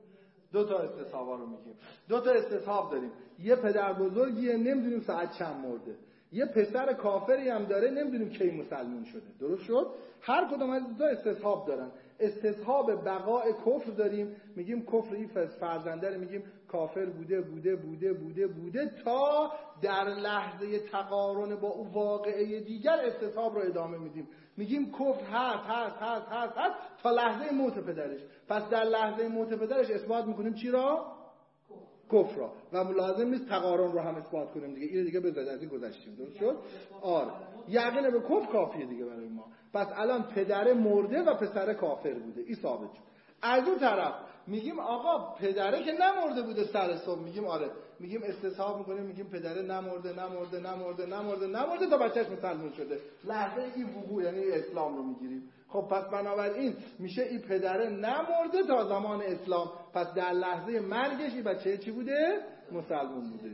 دو تا استصحابا رو میگیم. دو تا استصحاب داریم، یه پدر بزرگیه نمیدونیم ساعت چند مرده، یه پسر کافری هم داره نمیدونیم کی مسلمون شده، درست شد؟ هر کدوم از دو تا استصحاب دارن. استصحاب بقاء کفر داریم، میگیم کفر این فرزنده رو میگیم کافر بوده بوده بوده بوده بوده تا در لحظه تقارن با او واقعه دیگر استصحاب رو ادامه میدیم، میگیم کفر هست هست هست هست هست تا لحظه موت پدرش. پس در لحظه موت پدرش اثبات میکنیم چی را؟ کفر را، و لازم نیست تقارن رو هم اثبات کنیم دیگه، این دیگه بذارید از این گذشتیم، درست شد؟ آره یقین به کفر کافیه دیگه برای ما. پس الان پدر مرده و پسر کافر بوده، این ثابت شد. از اون طرف میگیم آقا پدره که نمرده بوده سر صبح، میگیم آره، میگیم استصحاب میکنیم، میگیم پدره نمرده نمرده نمرده نمرده نمرده تا بچهش مسلمان شده، لحظه این وقوع یعنی اسلام رو میگیریم. خب پس بنابراین میشه این پدره نمرده تا زمان اسلام، پس در لحظه مرگش این بچه چی بوده؟ مسلمان بوده.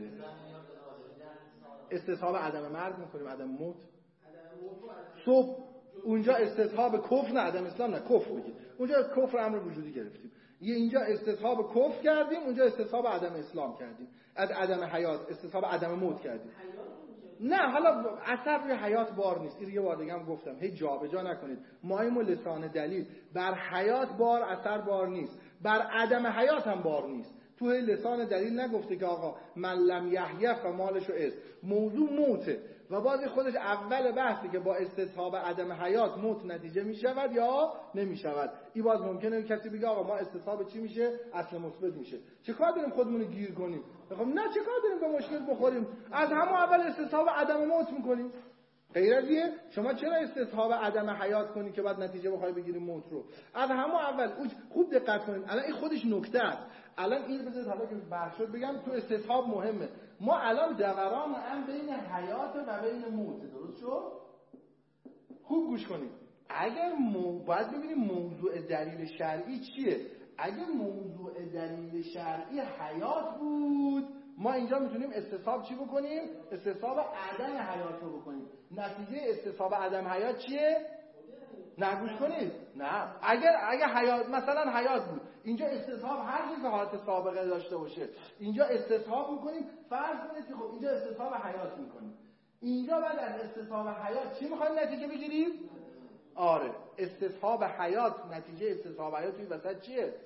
استصحاب عدم مرگ میکنیم، عدم موت. صبح اونجا استصحاب کفر نه، عدم اسلام نه، کفر میگیم. اونجا کفر امر وجودی گرفتیم، یه اینجا استصحاب کفر کردیم، اونجا استصحاب عدم اسلام کردیم، از عدم حیات استصحاب عدم موت کردیم. نه حالا اثر روی حیات بار نیست، این یه بار دیگه هم گفتم، هی جابجا نکنید. مایم و لسان دلیل بر حیات بار اثر بار نیست، بر عدم حیات هم بار نیست. تو لسان دلیل نگفته که آقا من لم یحیی فمالش و است، موضوع موته و باز خودش اول بحثی که با استصحاب عدم حیات موت نتیجه می شود یا نمی شود. این باز ممکنه کسی بگه آقا ما استصحاب چی میشه؟ اصل مثبت میشه. چه کار داریم خودمون رو گیر کنیم؟ میگم نه، چه کار داریم به مشکل بخوریم؟ از همون اول استصحاب عدم موت میکنیم. غیر از اینه شما چرا استصحاب عدم حیات کنی که بعد نتیجه بخوای بگیری موت رو؟ از همون اول خوب دقت کنید. الان این خودش نکته است. الان این بذارید حالا که بحث شد بگم تو استصحاب مهمه. ما الان دوران هم بین حیات و بین موت، درست شد؟ خوب گوش کنید. اگر مو... باید ببینیم موضوع دلیل شرعی چیه. اگر موضوع دلیل شرعی حیات بود، ما اینجا میتونیم استصحاب چی بکنیم؟ استصحاب عدم حیات رو بکنیم. نتیجه استصحاب عدم حیات چیه؟ نه گوش کنید. نه اگر اگر حیات مثلا حیات بود، اینجا استصحاب هر چیز که حالت سابقه داشته باشه اینجا استصحاب میکنیم. فرض کنید که خب اینجا استصحاب حیات میکنیم، اینجا بعد از استصحاب حیات چی میخوایم نتیجه بگیریم؟ آره استصحاب حیات، نتیجه استصحاب حیات توی وسط چیه؟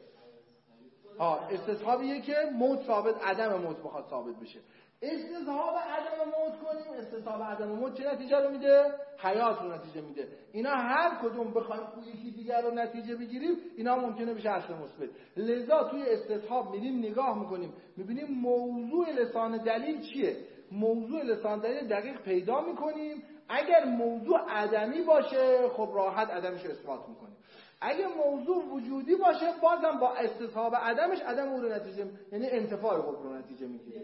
آه استصحابیه که موت ثابت، عدم موت بخواد ثابت بشه. استصحاب عدم موت کنیم، استصحاب عدم موت چه نتیجه رو میده؟ حیات رو نتیجه میده. اینا هر کدوم بخوایم یکی دیگر رو نتیجه بگیریم اینا ممکنه بشه اصل مثبت. لذا توی استصحاب میریم نگاه میکنیم میبینیم موضوع لسان دلیل چیه، موضوع لسان دلیل دقیق پیدا میکنیم. اگر موضوع عدمی باشه خب راحت عدمش رو اثبات میکنیم. اگه موضوع وجودی باشه بازم با استصحاب عدمش عدم اون رو نتیجه، یعنی انتفاع حکم رو نتیجه میگیریم.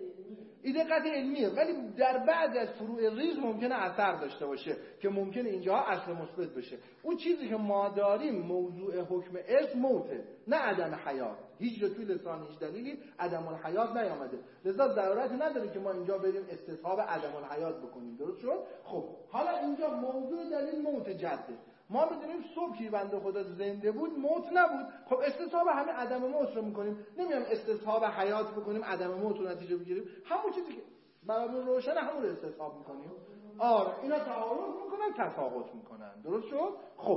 این دقت علمیه، ولی در بعضی از فروع ریز ممکنه اثر داشته باشه که ممکنه اینجاها اصل مثبت بشه. اون چیزی که ما داریم موضوع حکم ارث موته، نه عدم حیات. هیچ جا توی لسان هیچ دلیلی عدم الحیات نیامده، لذا ضرورت نداره که ما اینجا بریم استصحاب عدم الحیات بکنیم. درست شد؟ خب حالا اینجا موضوع دلیل موت جده. ما میدونیم صبحی بنده خدا زنده بود موت نبود، خب استصحاب همه عدم موت رو میکنیم. نمیام استصحاب حیات بکنیم عدم موت رو نتیجه بگیریم. همون چیزی که برامون روشن همون رو استصحاب میکنیم. آره اینا تعارض میکنن تفاوت میکنن. درست شد؟ خب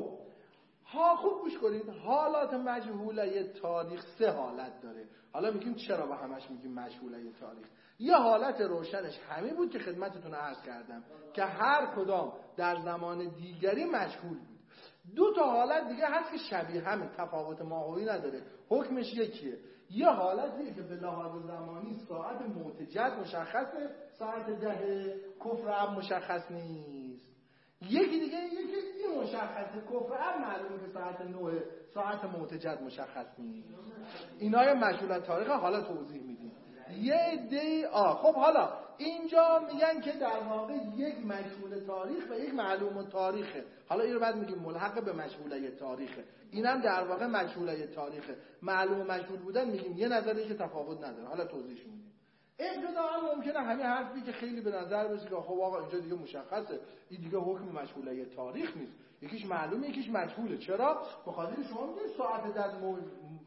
ها خوب گوش کنید. حالات مجهوله تاریخ سه حالت داره. حالا میگیم چرا با همش میگیم مجهوله تاریخ. یه حالت روشنش همین بود که خدمتتون عرض کردم که هر کدام در زمان دیگری مجهول بود. دو تا حالت دیگه هست که شبیه همه، تفاوت ماهوی نداره، حکمش یکیه. یه حالتیه که به لحاظ زمانی ساعت معتجد مشخصه، ساعت ده کفر اب مشخص نیست. یکی دیگه یکی این مشخصه، کفر اب معلومه که ساعت نه، ساعت معتجد مشخص نیست. اینا مجهول تاریخ. حالا توضیح میدیم. یه عده‌ای آ خب حالا اینجا میگن که در واقع یک مجهول تاریخ و یک معلوم تاریخه. حالا این رو بعد میگیم ملحق به مجهوله تاریخه. اینم در واقع مجهوله تاریخه. معلوم و مجهول بودن میگیم یه نظری که تفاوت نداره. حالا توضیحش میدیم. ابتداء ممکنه همین حرفی که خیلی به نظر برسه که خب آقا اینجا دیگه مشخصه، این دیگه حکم مجهوله تاریخ نیست، یکیش معلومه یکیش مجهوله. چرا؟ به خاطر شما میگید ساعت در مو...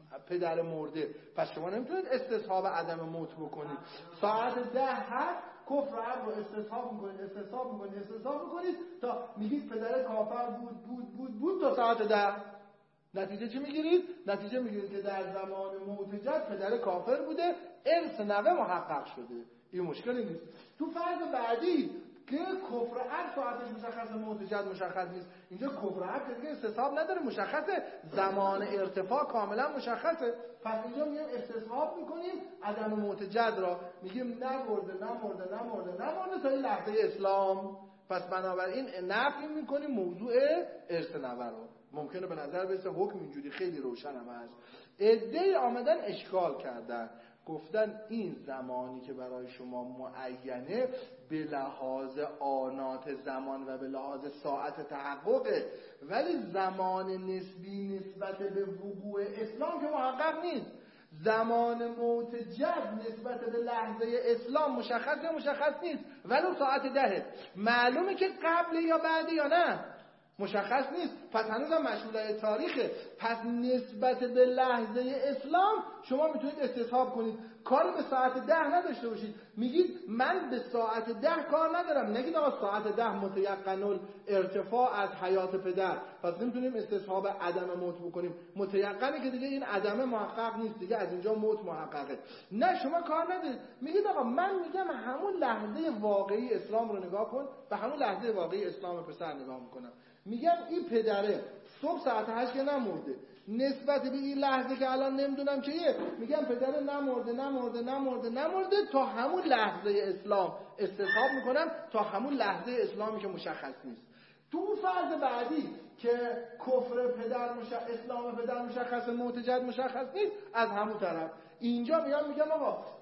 پدر مرده، پس شما نمیتونید استصحاب عدم موت بکنید. ساعت ده هست، کفر عرب رو استصحاب میکنید استصحاب میکنید استصحاب میکنید تا میگید پدر کافر بود بود بود بود تا ساعت ده. نتیجه چی میگیرید؟ نتیجه میگیرید که در زمان معتجد پدر کافر بوده، ارث نوه محقق شده. این مشکلی نیست. تو فرض بعدی که کفر عرب ساعتش مشخصه، معتجد مشخص نیست، اینجا کفر عرب که دیگه استصحاب نداره، مشخصه، زمان ارتفاع کاملا مشخصه. پس اینجا میگیم استصحاب میکنیم عدم معتجد را، میگیم نمرده نمرده نمرده نمرده تا این لحظه اسلام. پس بنابراین نفی میکنیم موضوع ارث نوه رو. ممکنه به نظر برسه حکم اینجوری خیلی روشن هم هست. عده‌ای آمدن اشکال کردن، گفتن این زمانی که برای شما معینه به لحاظ آنات زمان و به لحاظ ساعت تحققه، ولی زمان نسبی نسبت به وقوع اسلام که محقق نیست. زمان معتجد نسبت به لحظه اسلام مشخصه مشخص نیست، ولی ساعت دهه معلومه که قبل یا بعد یا نه مشخص نیست. پس هنوز هم مجهوله تاریخه. پس نسبت به لحظه اسلام شما میتونید استصحاب کنید، کار به ساعت ده نداشته باشید. میگید من به ساعت ده کار ندارم، نگید آقا ساعت ده متیقن ارتفاع از حیات پدر، پس نمیتونیم استصحاب عدم موت بکنیم. متیقنه که دیگه این عدم محقق نیست، دیگه از اینجا موت محققه. نه شما کار ندارید، میگید آقا من میگم همون لحظه واقعی اسلام رو نگاه کن، به همون لحظه واقعی اسلام پسر نگاه میکنم. میگم این پدره صبح ساعت هشت که نمرده، نسبت به این لحظه که الان نمیدونم چیه، میگم پدره نمرده نمرده نمرده نمرده تا همون لحظه اسلام استصحاب میکنم، تا همون لحظه اسلامی که مشخص نیست. تو فرض بعدی که کفر پدر مشخص، اسلام پدر مشخص، معتجد مشخص نیست، از همون طرف اینجا میام میگم آقا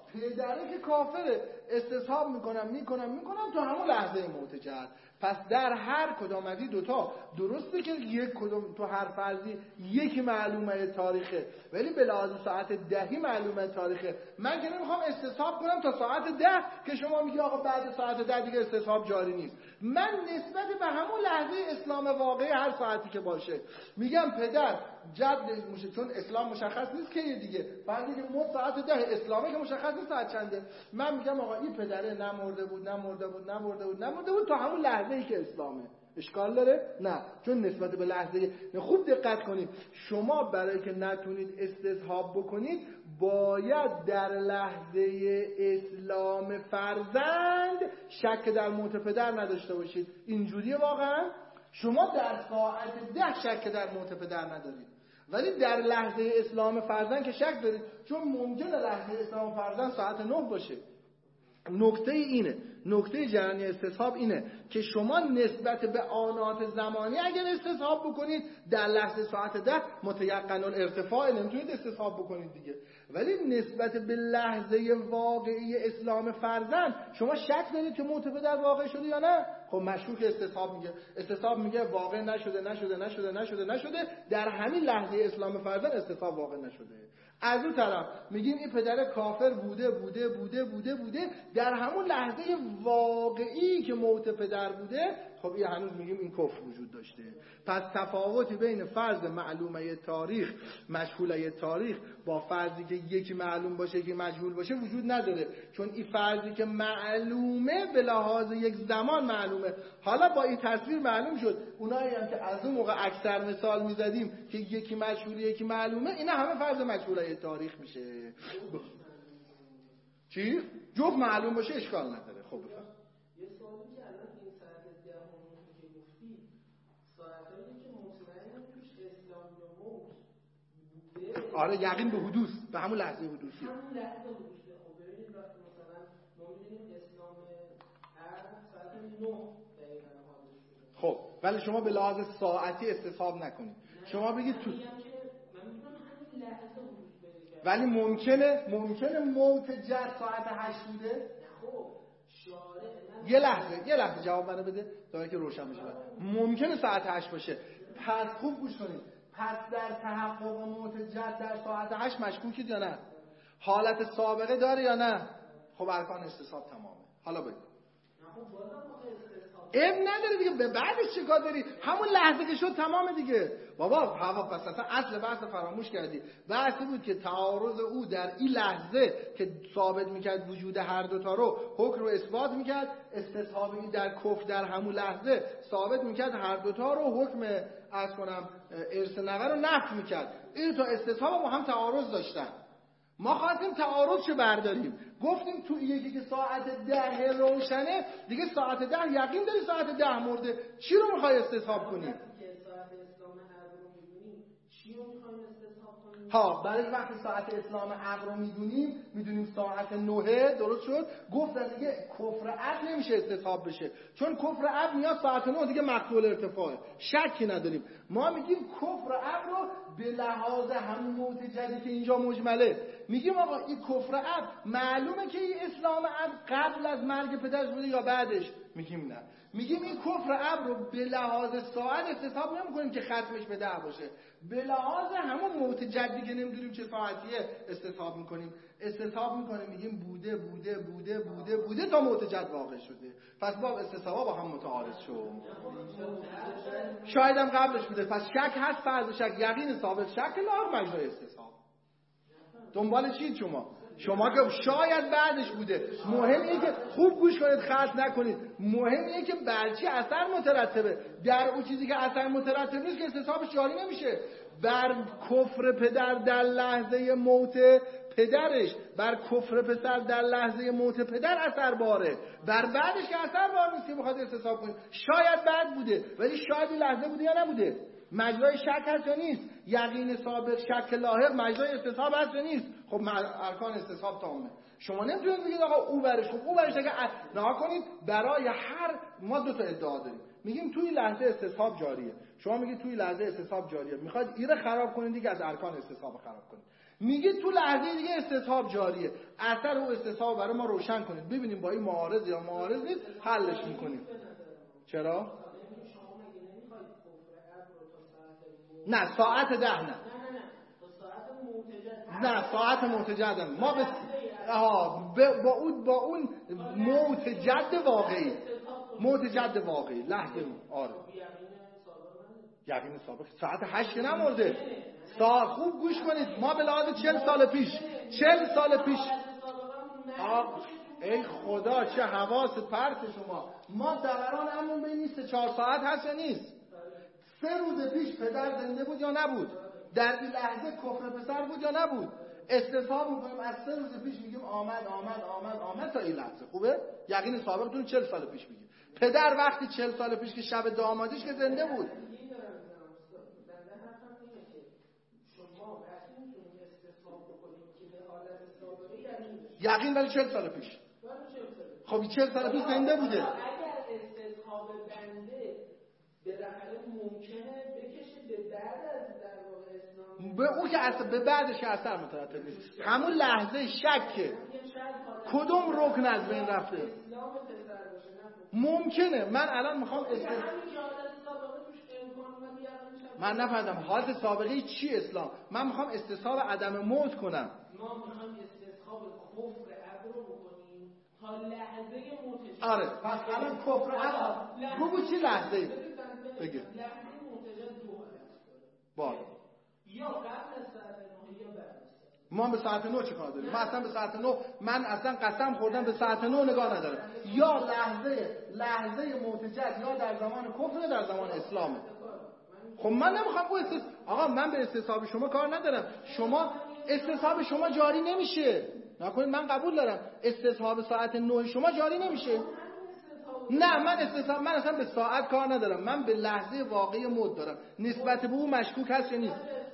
پدره که کافره، استصحاب میکنم میکنم میکنم تا همون لحظه موت جد. پس در هر کدام از این دوتا درسته که یک کدوم تو هر فرضی یک معلومه تاریخه، ولی به لحاظ ساعت دهی معلومه تاریخه. من که نمیخوام استصحاب کنم تا ساعت ده که شما میگی آقا بعد ساعت ده دیگه استصحاب جاری نیست. من نسبت به همون لحظه اسلام واقعی هر ساعتی که باشه میگم پدر جد میشه، چون اسلام مشخص نیست که دیگه بعد دیگه موت ساعت ده، اسلامه که مشخص نیست ساعت چنده. من میگم آقا این پدره نمرده بود نمرده بود نمرده بود نمرده بود تا همون لحظه ای که اسلامه. اشکال داره؟ نه، چون نسبت به لحظه. خوب دقت کنید، شما برای که نتونید استصحاب بکنید باید در لحظه اسلام فرزند شک در موت پدر نداشته باشید. اینجوریه واقعا؟ شما در ساعت ده شک در موت پدر ندارید، ولی در لحظه اسلام فرزند که شک دارید، چون ممکنه لحظه اسلام فرزند ساعت نه باشه. نکته اینه، نکته جریانی استصحاب اینه که شما نسبت به آنات زمانی اگر استصحاب بکنید در لحظه ساعت ده متیقن الارتفاع نمیتونید استصحاب بکنید دیگه، ولی نسبت به لحظه واقعی اسلام فرزند شما شک دارید که موت پدر واقع شده یا نه. خب مشکوک استصحاب میگه، استصحاب میگه واقع نشده نشده نشده نشده نشده در همین لحظه اسلام فرزند استصحاب واقع نشده. از اون طرف میگیم این پدر کافر بوده بوده بوده بوده بوده در همون لحظه واقعی که موت پدر بوده، خب این هنوز میگیم این کفر وجود داشته. پس تفاوتی بین فرض معلومه تاریخ مجهوله تاریخ با فرضی که یکی معلوم باشه یکی مجهول باشه وجود نداره، چون این فرضی که معلومه به لحاظ یک زمان معلومه. حالا با این تصویر معلوم شد اونایی هم که از اون موقع اکثر مثال میزدیم که یکی مجهوله یکی معلومه، اینا همه فرض مجهوله تاریخ میشه. ب... چی؟ جفت معلوم باشه اشکال نداره. خب بفهم. یه سوالی که الان این ساعت ده همون که گفتی ساعتایی که مطمئن توش اسلام یا موت بوده، آره یقین به حدوث، به همون لحظه حدوثی، همون لحظه حدوثی. خب ببینید وقتی مثلا ما می‌دونیم اسلام هر ساعت نه دقیقاً حادث شده. خب ولی شما به لحاظ ساعتی استصحاب نکنید. شما بگید تو ولی ممکنه ممکنه موت جد ساعت هشت بوده. خب شارع یه لحظه یه لحظه جواب منو بده تا اینکه روشن بشه. ممکنه ساعت هشت باشه. پس خوب گوش کنید، پس در تحقق موت جد در ساعت هشت مشکوکید یا نه؟ حالت سابقه داره یا نه؟ خب ارکان استصحاب تمامه. حالا بگید اب نداره دیگه، به بعدش چه کار داری؟ همون لحظه که شد تمامه دیگه بابا. هوا پس اصلا اصل بحث فراموش کردی. بحثی بود که تعارض او در این لحظه که ثابت میکرد وجود هر دوتا رو حکم رو اثبات میکرد، استصحاب این در کفر در همون لحظه ثابت میکرد هر دوتا رو حکم از کنم ارث نقل رو نفی میکرد. این تا استصحاب با هم تعارض داشتن. ما خواستیم تعارضشو برداریم، گفتیم تو یکی که ساعت ده روشنه دیگه ساعت ده یقین داری ساعت ده مرده، چی رو میخوای استصحاب کنی؟ ها برای وقتی ساعت اسلام عقل رو میدونیم میدونیم ساعت نه درست شد، گفتن دیگه کفر عقل نمیشه استصحاب بشه، چون کفر عقل میاد ساعت نه دیگه مقتول ارتفاعه، شکی نداریم. ما میگیم کفر عقل رو به لحاظ همون موت جدی که اینجا مجمله میگیم آقا این کفر عقل معلومه که این اسلام عقل قبل از مرگ پدرش بوده یا بعدش، میگیم نه، میگیم این کفر عقل رو به لحاظ ساعت استصحاب نمیکنیم که ختمش به ده باشه، به لحاظ همون موت جدی که نمیدونیم چه ساعتیه استصحاب میکنیم. استصحاب میکنیم میگیم بوده بوده بوده بوده بوده تا موت جد واقع شده. پس با استصحاب با هم متعارض شد. شاید هم قبلش بوده، پس شک هست، فرض شک یقین ثابت، شک لا مجرای استصحاب. دنبال چی شما؟ شما که شاید بعدش بوده. مهم اینه که خوب گوش کنید، خرج نکنید. مهم اینه که بر چی اثر مترتبه. در اون چیزی که اثر مترتب نیست که استصحابش جاری نمیشه. بر کفر پدر در لحظه موت پدرش، بر کفر پسر در لحظه موت پدر اثر باره، بر بعدش که اثر بار نیست که بخواد استصحاب کنید. شاید بعد بوده ولی شاید این لحظه بوده یا نبوده. مجرای شک هست یا نیست؟ یقین سابق شک لاحق مجرای استصحاب هست یا نیست؟ خب ارکان استصحاب تامه. شما نمیتونید بگید آقا او برش خب او برش اگه نها کنید. برای هر ما دو تا ادعا داریم، میگیم توی لحظه استصحاب جاریه، شما میگید توی لحظه استصحاب جاریه، میخواید ایره خراب کنید دیگه از ارکان استصحاب خراب کنید. میگه تو لحظه دیگه استصحاب جاریه. اثر او استصحاب برای ما روشن کنید ببینیم با این معارض یا معارض نیست، حلش میکنیم. چرا؟ نه ساعت ده نه نه ساعت متجدد ما به آها با اون با اون متجدد واقعی متجدد واقعی لحظه آره یقین سابق ساعت هشت که نمورده. ساعت خوب گوش کنید ما به لحاظ چهل سال پیش چهل سال پیش آه ای خدا چه حواس پرت شما. ما دوران همون بین سه چهار ساعت هست یا نیست؟ سه روز پیش پدر زنده بود یا نبود؟ در این لحظه کفر پسر بود یا نبود؟ استصحاب میکنیم از سه روز پیش میگیم آمد آمد آمد آمد تا این لحظه. خوبه؟ یقین سابقتون چهل سال پیش میگیم. پدر وقتی چهل سال پیش که شب دامادیش که زنده بود یقین ولی چهل سال پیش خب چهل سال پیش زنده بوده. اگر استصحاب بنده به رحله ممکنه بکشه به بعد از در واقع اسلام به اون که اصلا به بعدش اثر مترتب نیست. همون لحظه شکه کدوم رکن از بین رفته ممکنه. من الان میخوام استصحاب من نفهمیدم حالت سابقه چی اسلام. من میخوام استصحاب عدم موت کنم. ما میخوام استصحاب کفر ابر رو بکنیم تا لحظه متجدد. آره پس الان کفر ابر بگو چی لحظه ای بگه لحظه متجدد دو حالت باز یا قبل از ساعت نه یا بعد. ما به ساعت نه چه کار داریم؟ من اصلا به ساعت نه من اصلا قسم خوردم به ساعت نه نگاه ندارم. یا لحظه لحظه متجدد یا در زمان کفر در زمان اسلامه. خب من نمیخوام او استص... آقا من به استصحاب شما کار ندارم. شما استصحاب شما جاری نمیشه. نکنید من قبول دارم استصحاب ساعت نه شما جاری نمیشه. نه من استصحاب من اصلا به ساعت کار ندارم. من به لحظه واقعی موت دارم. نسبت به او مشکوک هست یا نیست؟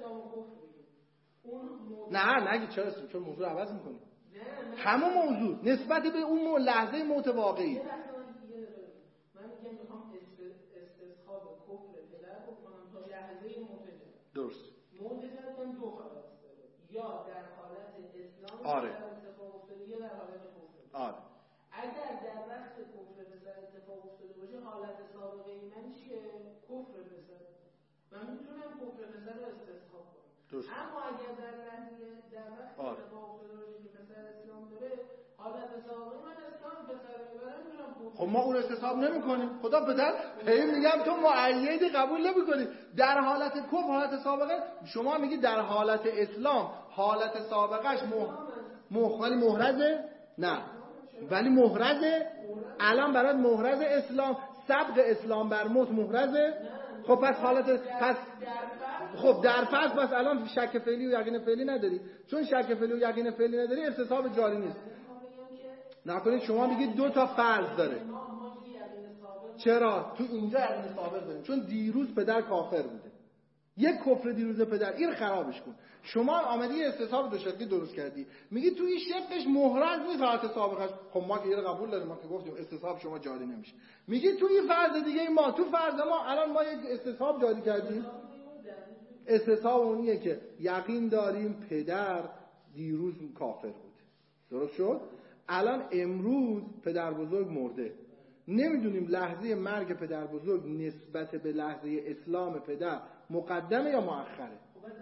نه نگید چرا چون موضوع عوض میکنی. همون موضوع نسبت به اون لحظه موت واقعی. من میگم میخوام استصحاب کفر پدر بکنم تا لحظه متجدد. درست. متجدد هم دو حالت داره. یا در حالت اسلام آره. اتفاق افتاده یا در حالت کفر. آره. اگر در وقت کفر پسر اتفاق افتاده باشه حالت سابقه من چیه؟ کفر پسر. من میتونم کفر پسر رو استصحاب کنم. درست. اما اگر در لحظه در وقت آره. اتفاق افتاده باشه که پسر اسلام داره حالت سابقه من اسلام پسر میبرم میتونم کفر. خب ما اون استصحاب نمی‌کنیم. خدا بدر هی میگم تو معیدی قبول نمی‌کنی. در حالت کفر حالت سابقه شما میگی در حالت اسلام حالت سابقهش مح ولی محرزه؟ نه. ولی محرزه؟ الان برات محرز اسلام سبق اسلام بر موت محرزه؟ خب پس حالت پس خب در فرض پس الان شک فعلی و یقین فعلی نداری. چون شک فعلی و یقین فعلی نداری استصحاب جاری نیست. نکنید شما میگید دو تا فرض داره. چرا؟ تو اینجا یقین ثابت داریم. چون دیروز پدر کافر بوده. یک کفر دیروز پدر این خرابش کن. شما آمدی استصحاب دو شکلی درست کردی. میگی تو این شقش محرز نیست حالت سابقش. خب ما که یه قبول داریم ما که گفتیم استصحاب شما جاری نمیشه. میگی تو این فرض دیگه ما تو فرض ما الان ما یک استصحاب جاری کردیم. استصحاب اونیه که یقین داریم پدر دیروز کافر بود. درست شد؟ الان امروز پدر بزرگ مرده. نمیدونیم لحظه مرگ پدر بزرگ نسبت به لحظه اسلام پدر مقدمه یا مؤخره.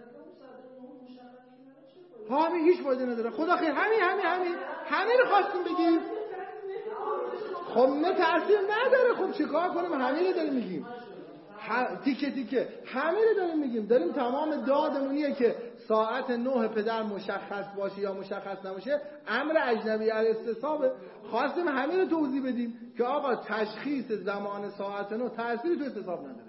همین هیچ فایده نداره. خدا خیر همین همین همین همین رو خواستیم بگیم. خب نه تاثیر نداره. خب چیکار کنیم؟ همین رو داریم میگیم. تیکه تیکه همین رو داریم میگیم. داریم تمام دادمونیه که ساعت نه پدر مشخص باشه یا مشخص نباشه امر اجنبی الاستصحابه. خواستیم همین رو توضیح بدیم که آقا تشخیص زمان ساعت نه تأثیری تو استصحاب نداره.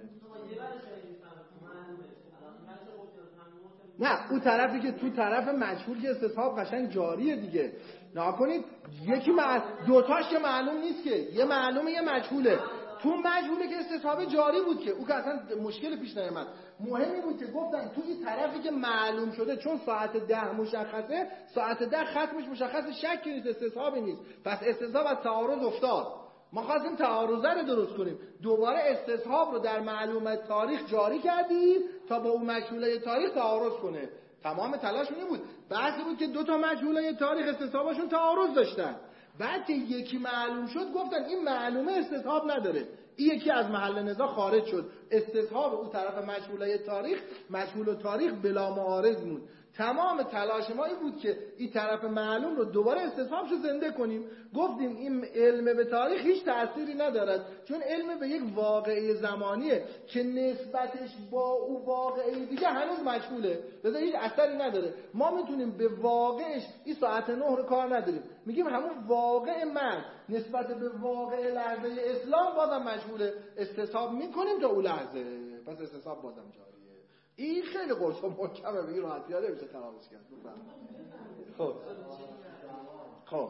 نه اون طرفی که تو طرف مجهول که استصحاب قشنگ جاریه دیگه. نکنید یکی مع... دوتاش که معلوم نیست که یه معلومه یه مجهوله. تو مجهوله که استصحاب جاری بود که او که اصلا مشکل پیش نیامد. مهمی بود که گفتن تو این طرفی که معلوم شده چون ساعت ده مشخصه ساعت ده ختمش مشخصه شکی نیست استصحابی نیست. پس استصحاب از تعارض افتاد. ما خواستیم تعارضه رو درست کنیم. دوباره استصحاب رو در معلومات تاریخ جاری کردیم تا با اون مجهوله تاریخ تعارض کنه. تمام تلاش این بود. بحثی بود که دو تا مجهولای تاریخ استصحابشون تعارض داشتن. بعد که یکی معلوم شد گفتن این معلومه استصحاب نداره، این یکی از محل نزاع خارج شد. استصحاب اون طرف مجهولای تاریخ، مجهول تاریخ بلا معارض موند. تمام تلاش ما این بود که این طرف معلوم رو دوباره استصحابش رو زنده کنیم. گفتیم این علم به تاریخ هیچ تأثیری ندارد، چون علم به یک واقعه زمانیه که نسبتش با اون واقعه دیگه هنوز مجهوله، لذا هیچ اثری نداره. ما میتونیم به واقعش این ساعت نه رو کار نداریم، میگیم همون واقع من نسبت به واقع لحظه اسلام بازم مجهوله، استصحاب میکنیم تا اون لحظه، پس استصحاب بازم جاریه. این خیلی قرص و محکمه، به این راحتی ها نمیشه تناقض کرد. خب خب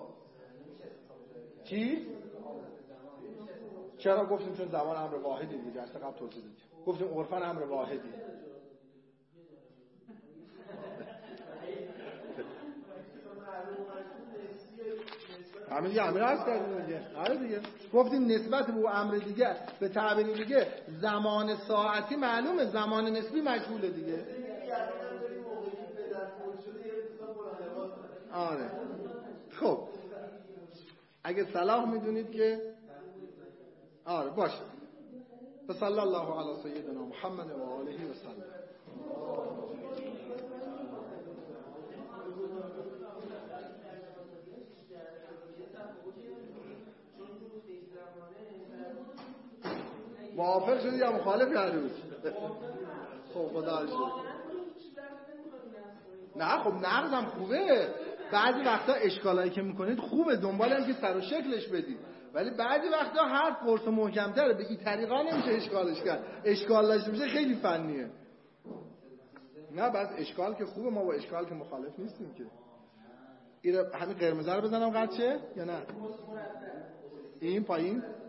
چی؟ چرا گفتیم؟ چون زمان امر واحدی دیگه، درس قبل توضیح دادیم. گفتیم عرفاً امر واحدی. همین دیگه امر هست کردیم دیگه. آره دیگه گفتیم نسبت به امر دیگه، به تعبیر دیگه زمان ساعتی معلومه، زمان نسبی مجهوله دیگه. آره خب اگه صلاح میدونید که آره باشه. صلی الله علی سیدنا محمد و آله و سلم. موافق شدی یا مخالف کردی؟ خب خدا شد. نه خب نقضم خوبه، بعضی وقتا اشکالایی که میکنید خوبه، دنبال هم که سر و شکلش بدید، ولی بعضی وقتا حرف قرص محکم‌تره، به این طریقا نمیشه اشکالش کرد، اشکال داشته میشه خیلی فنیه. نه بس اشکال که خوبه، ما با اشکال که مخالف نیستیم که. این همین قرمز رو بزنم قد شه یا نه؟ این پایین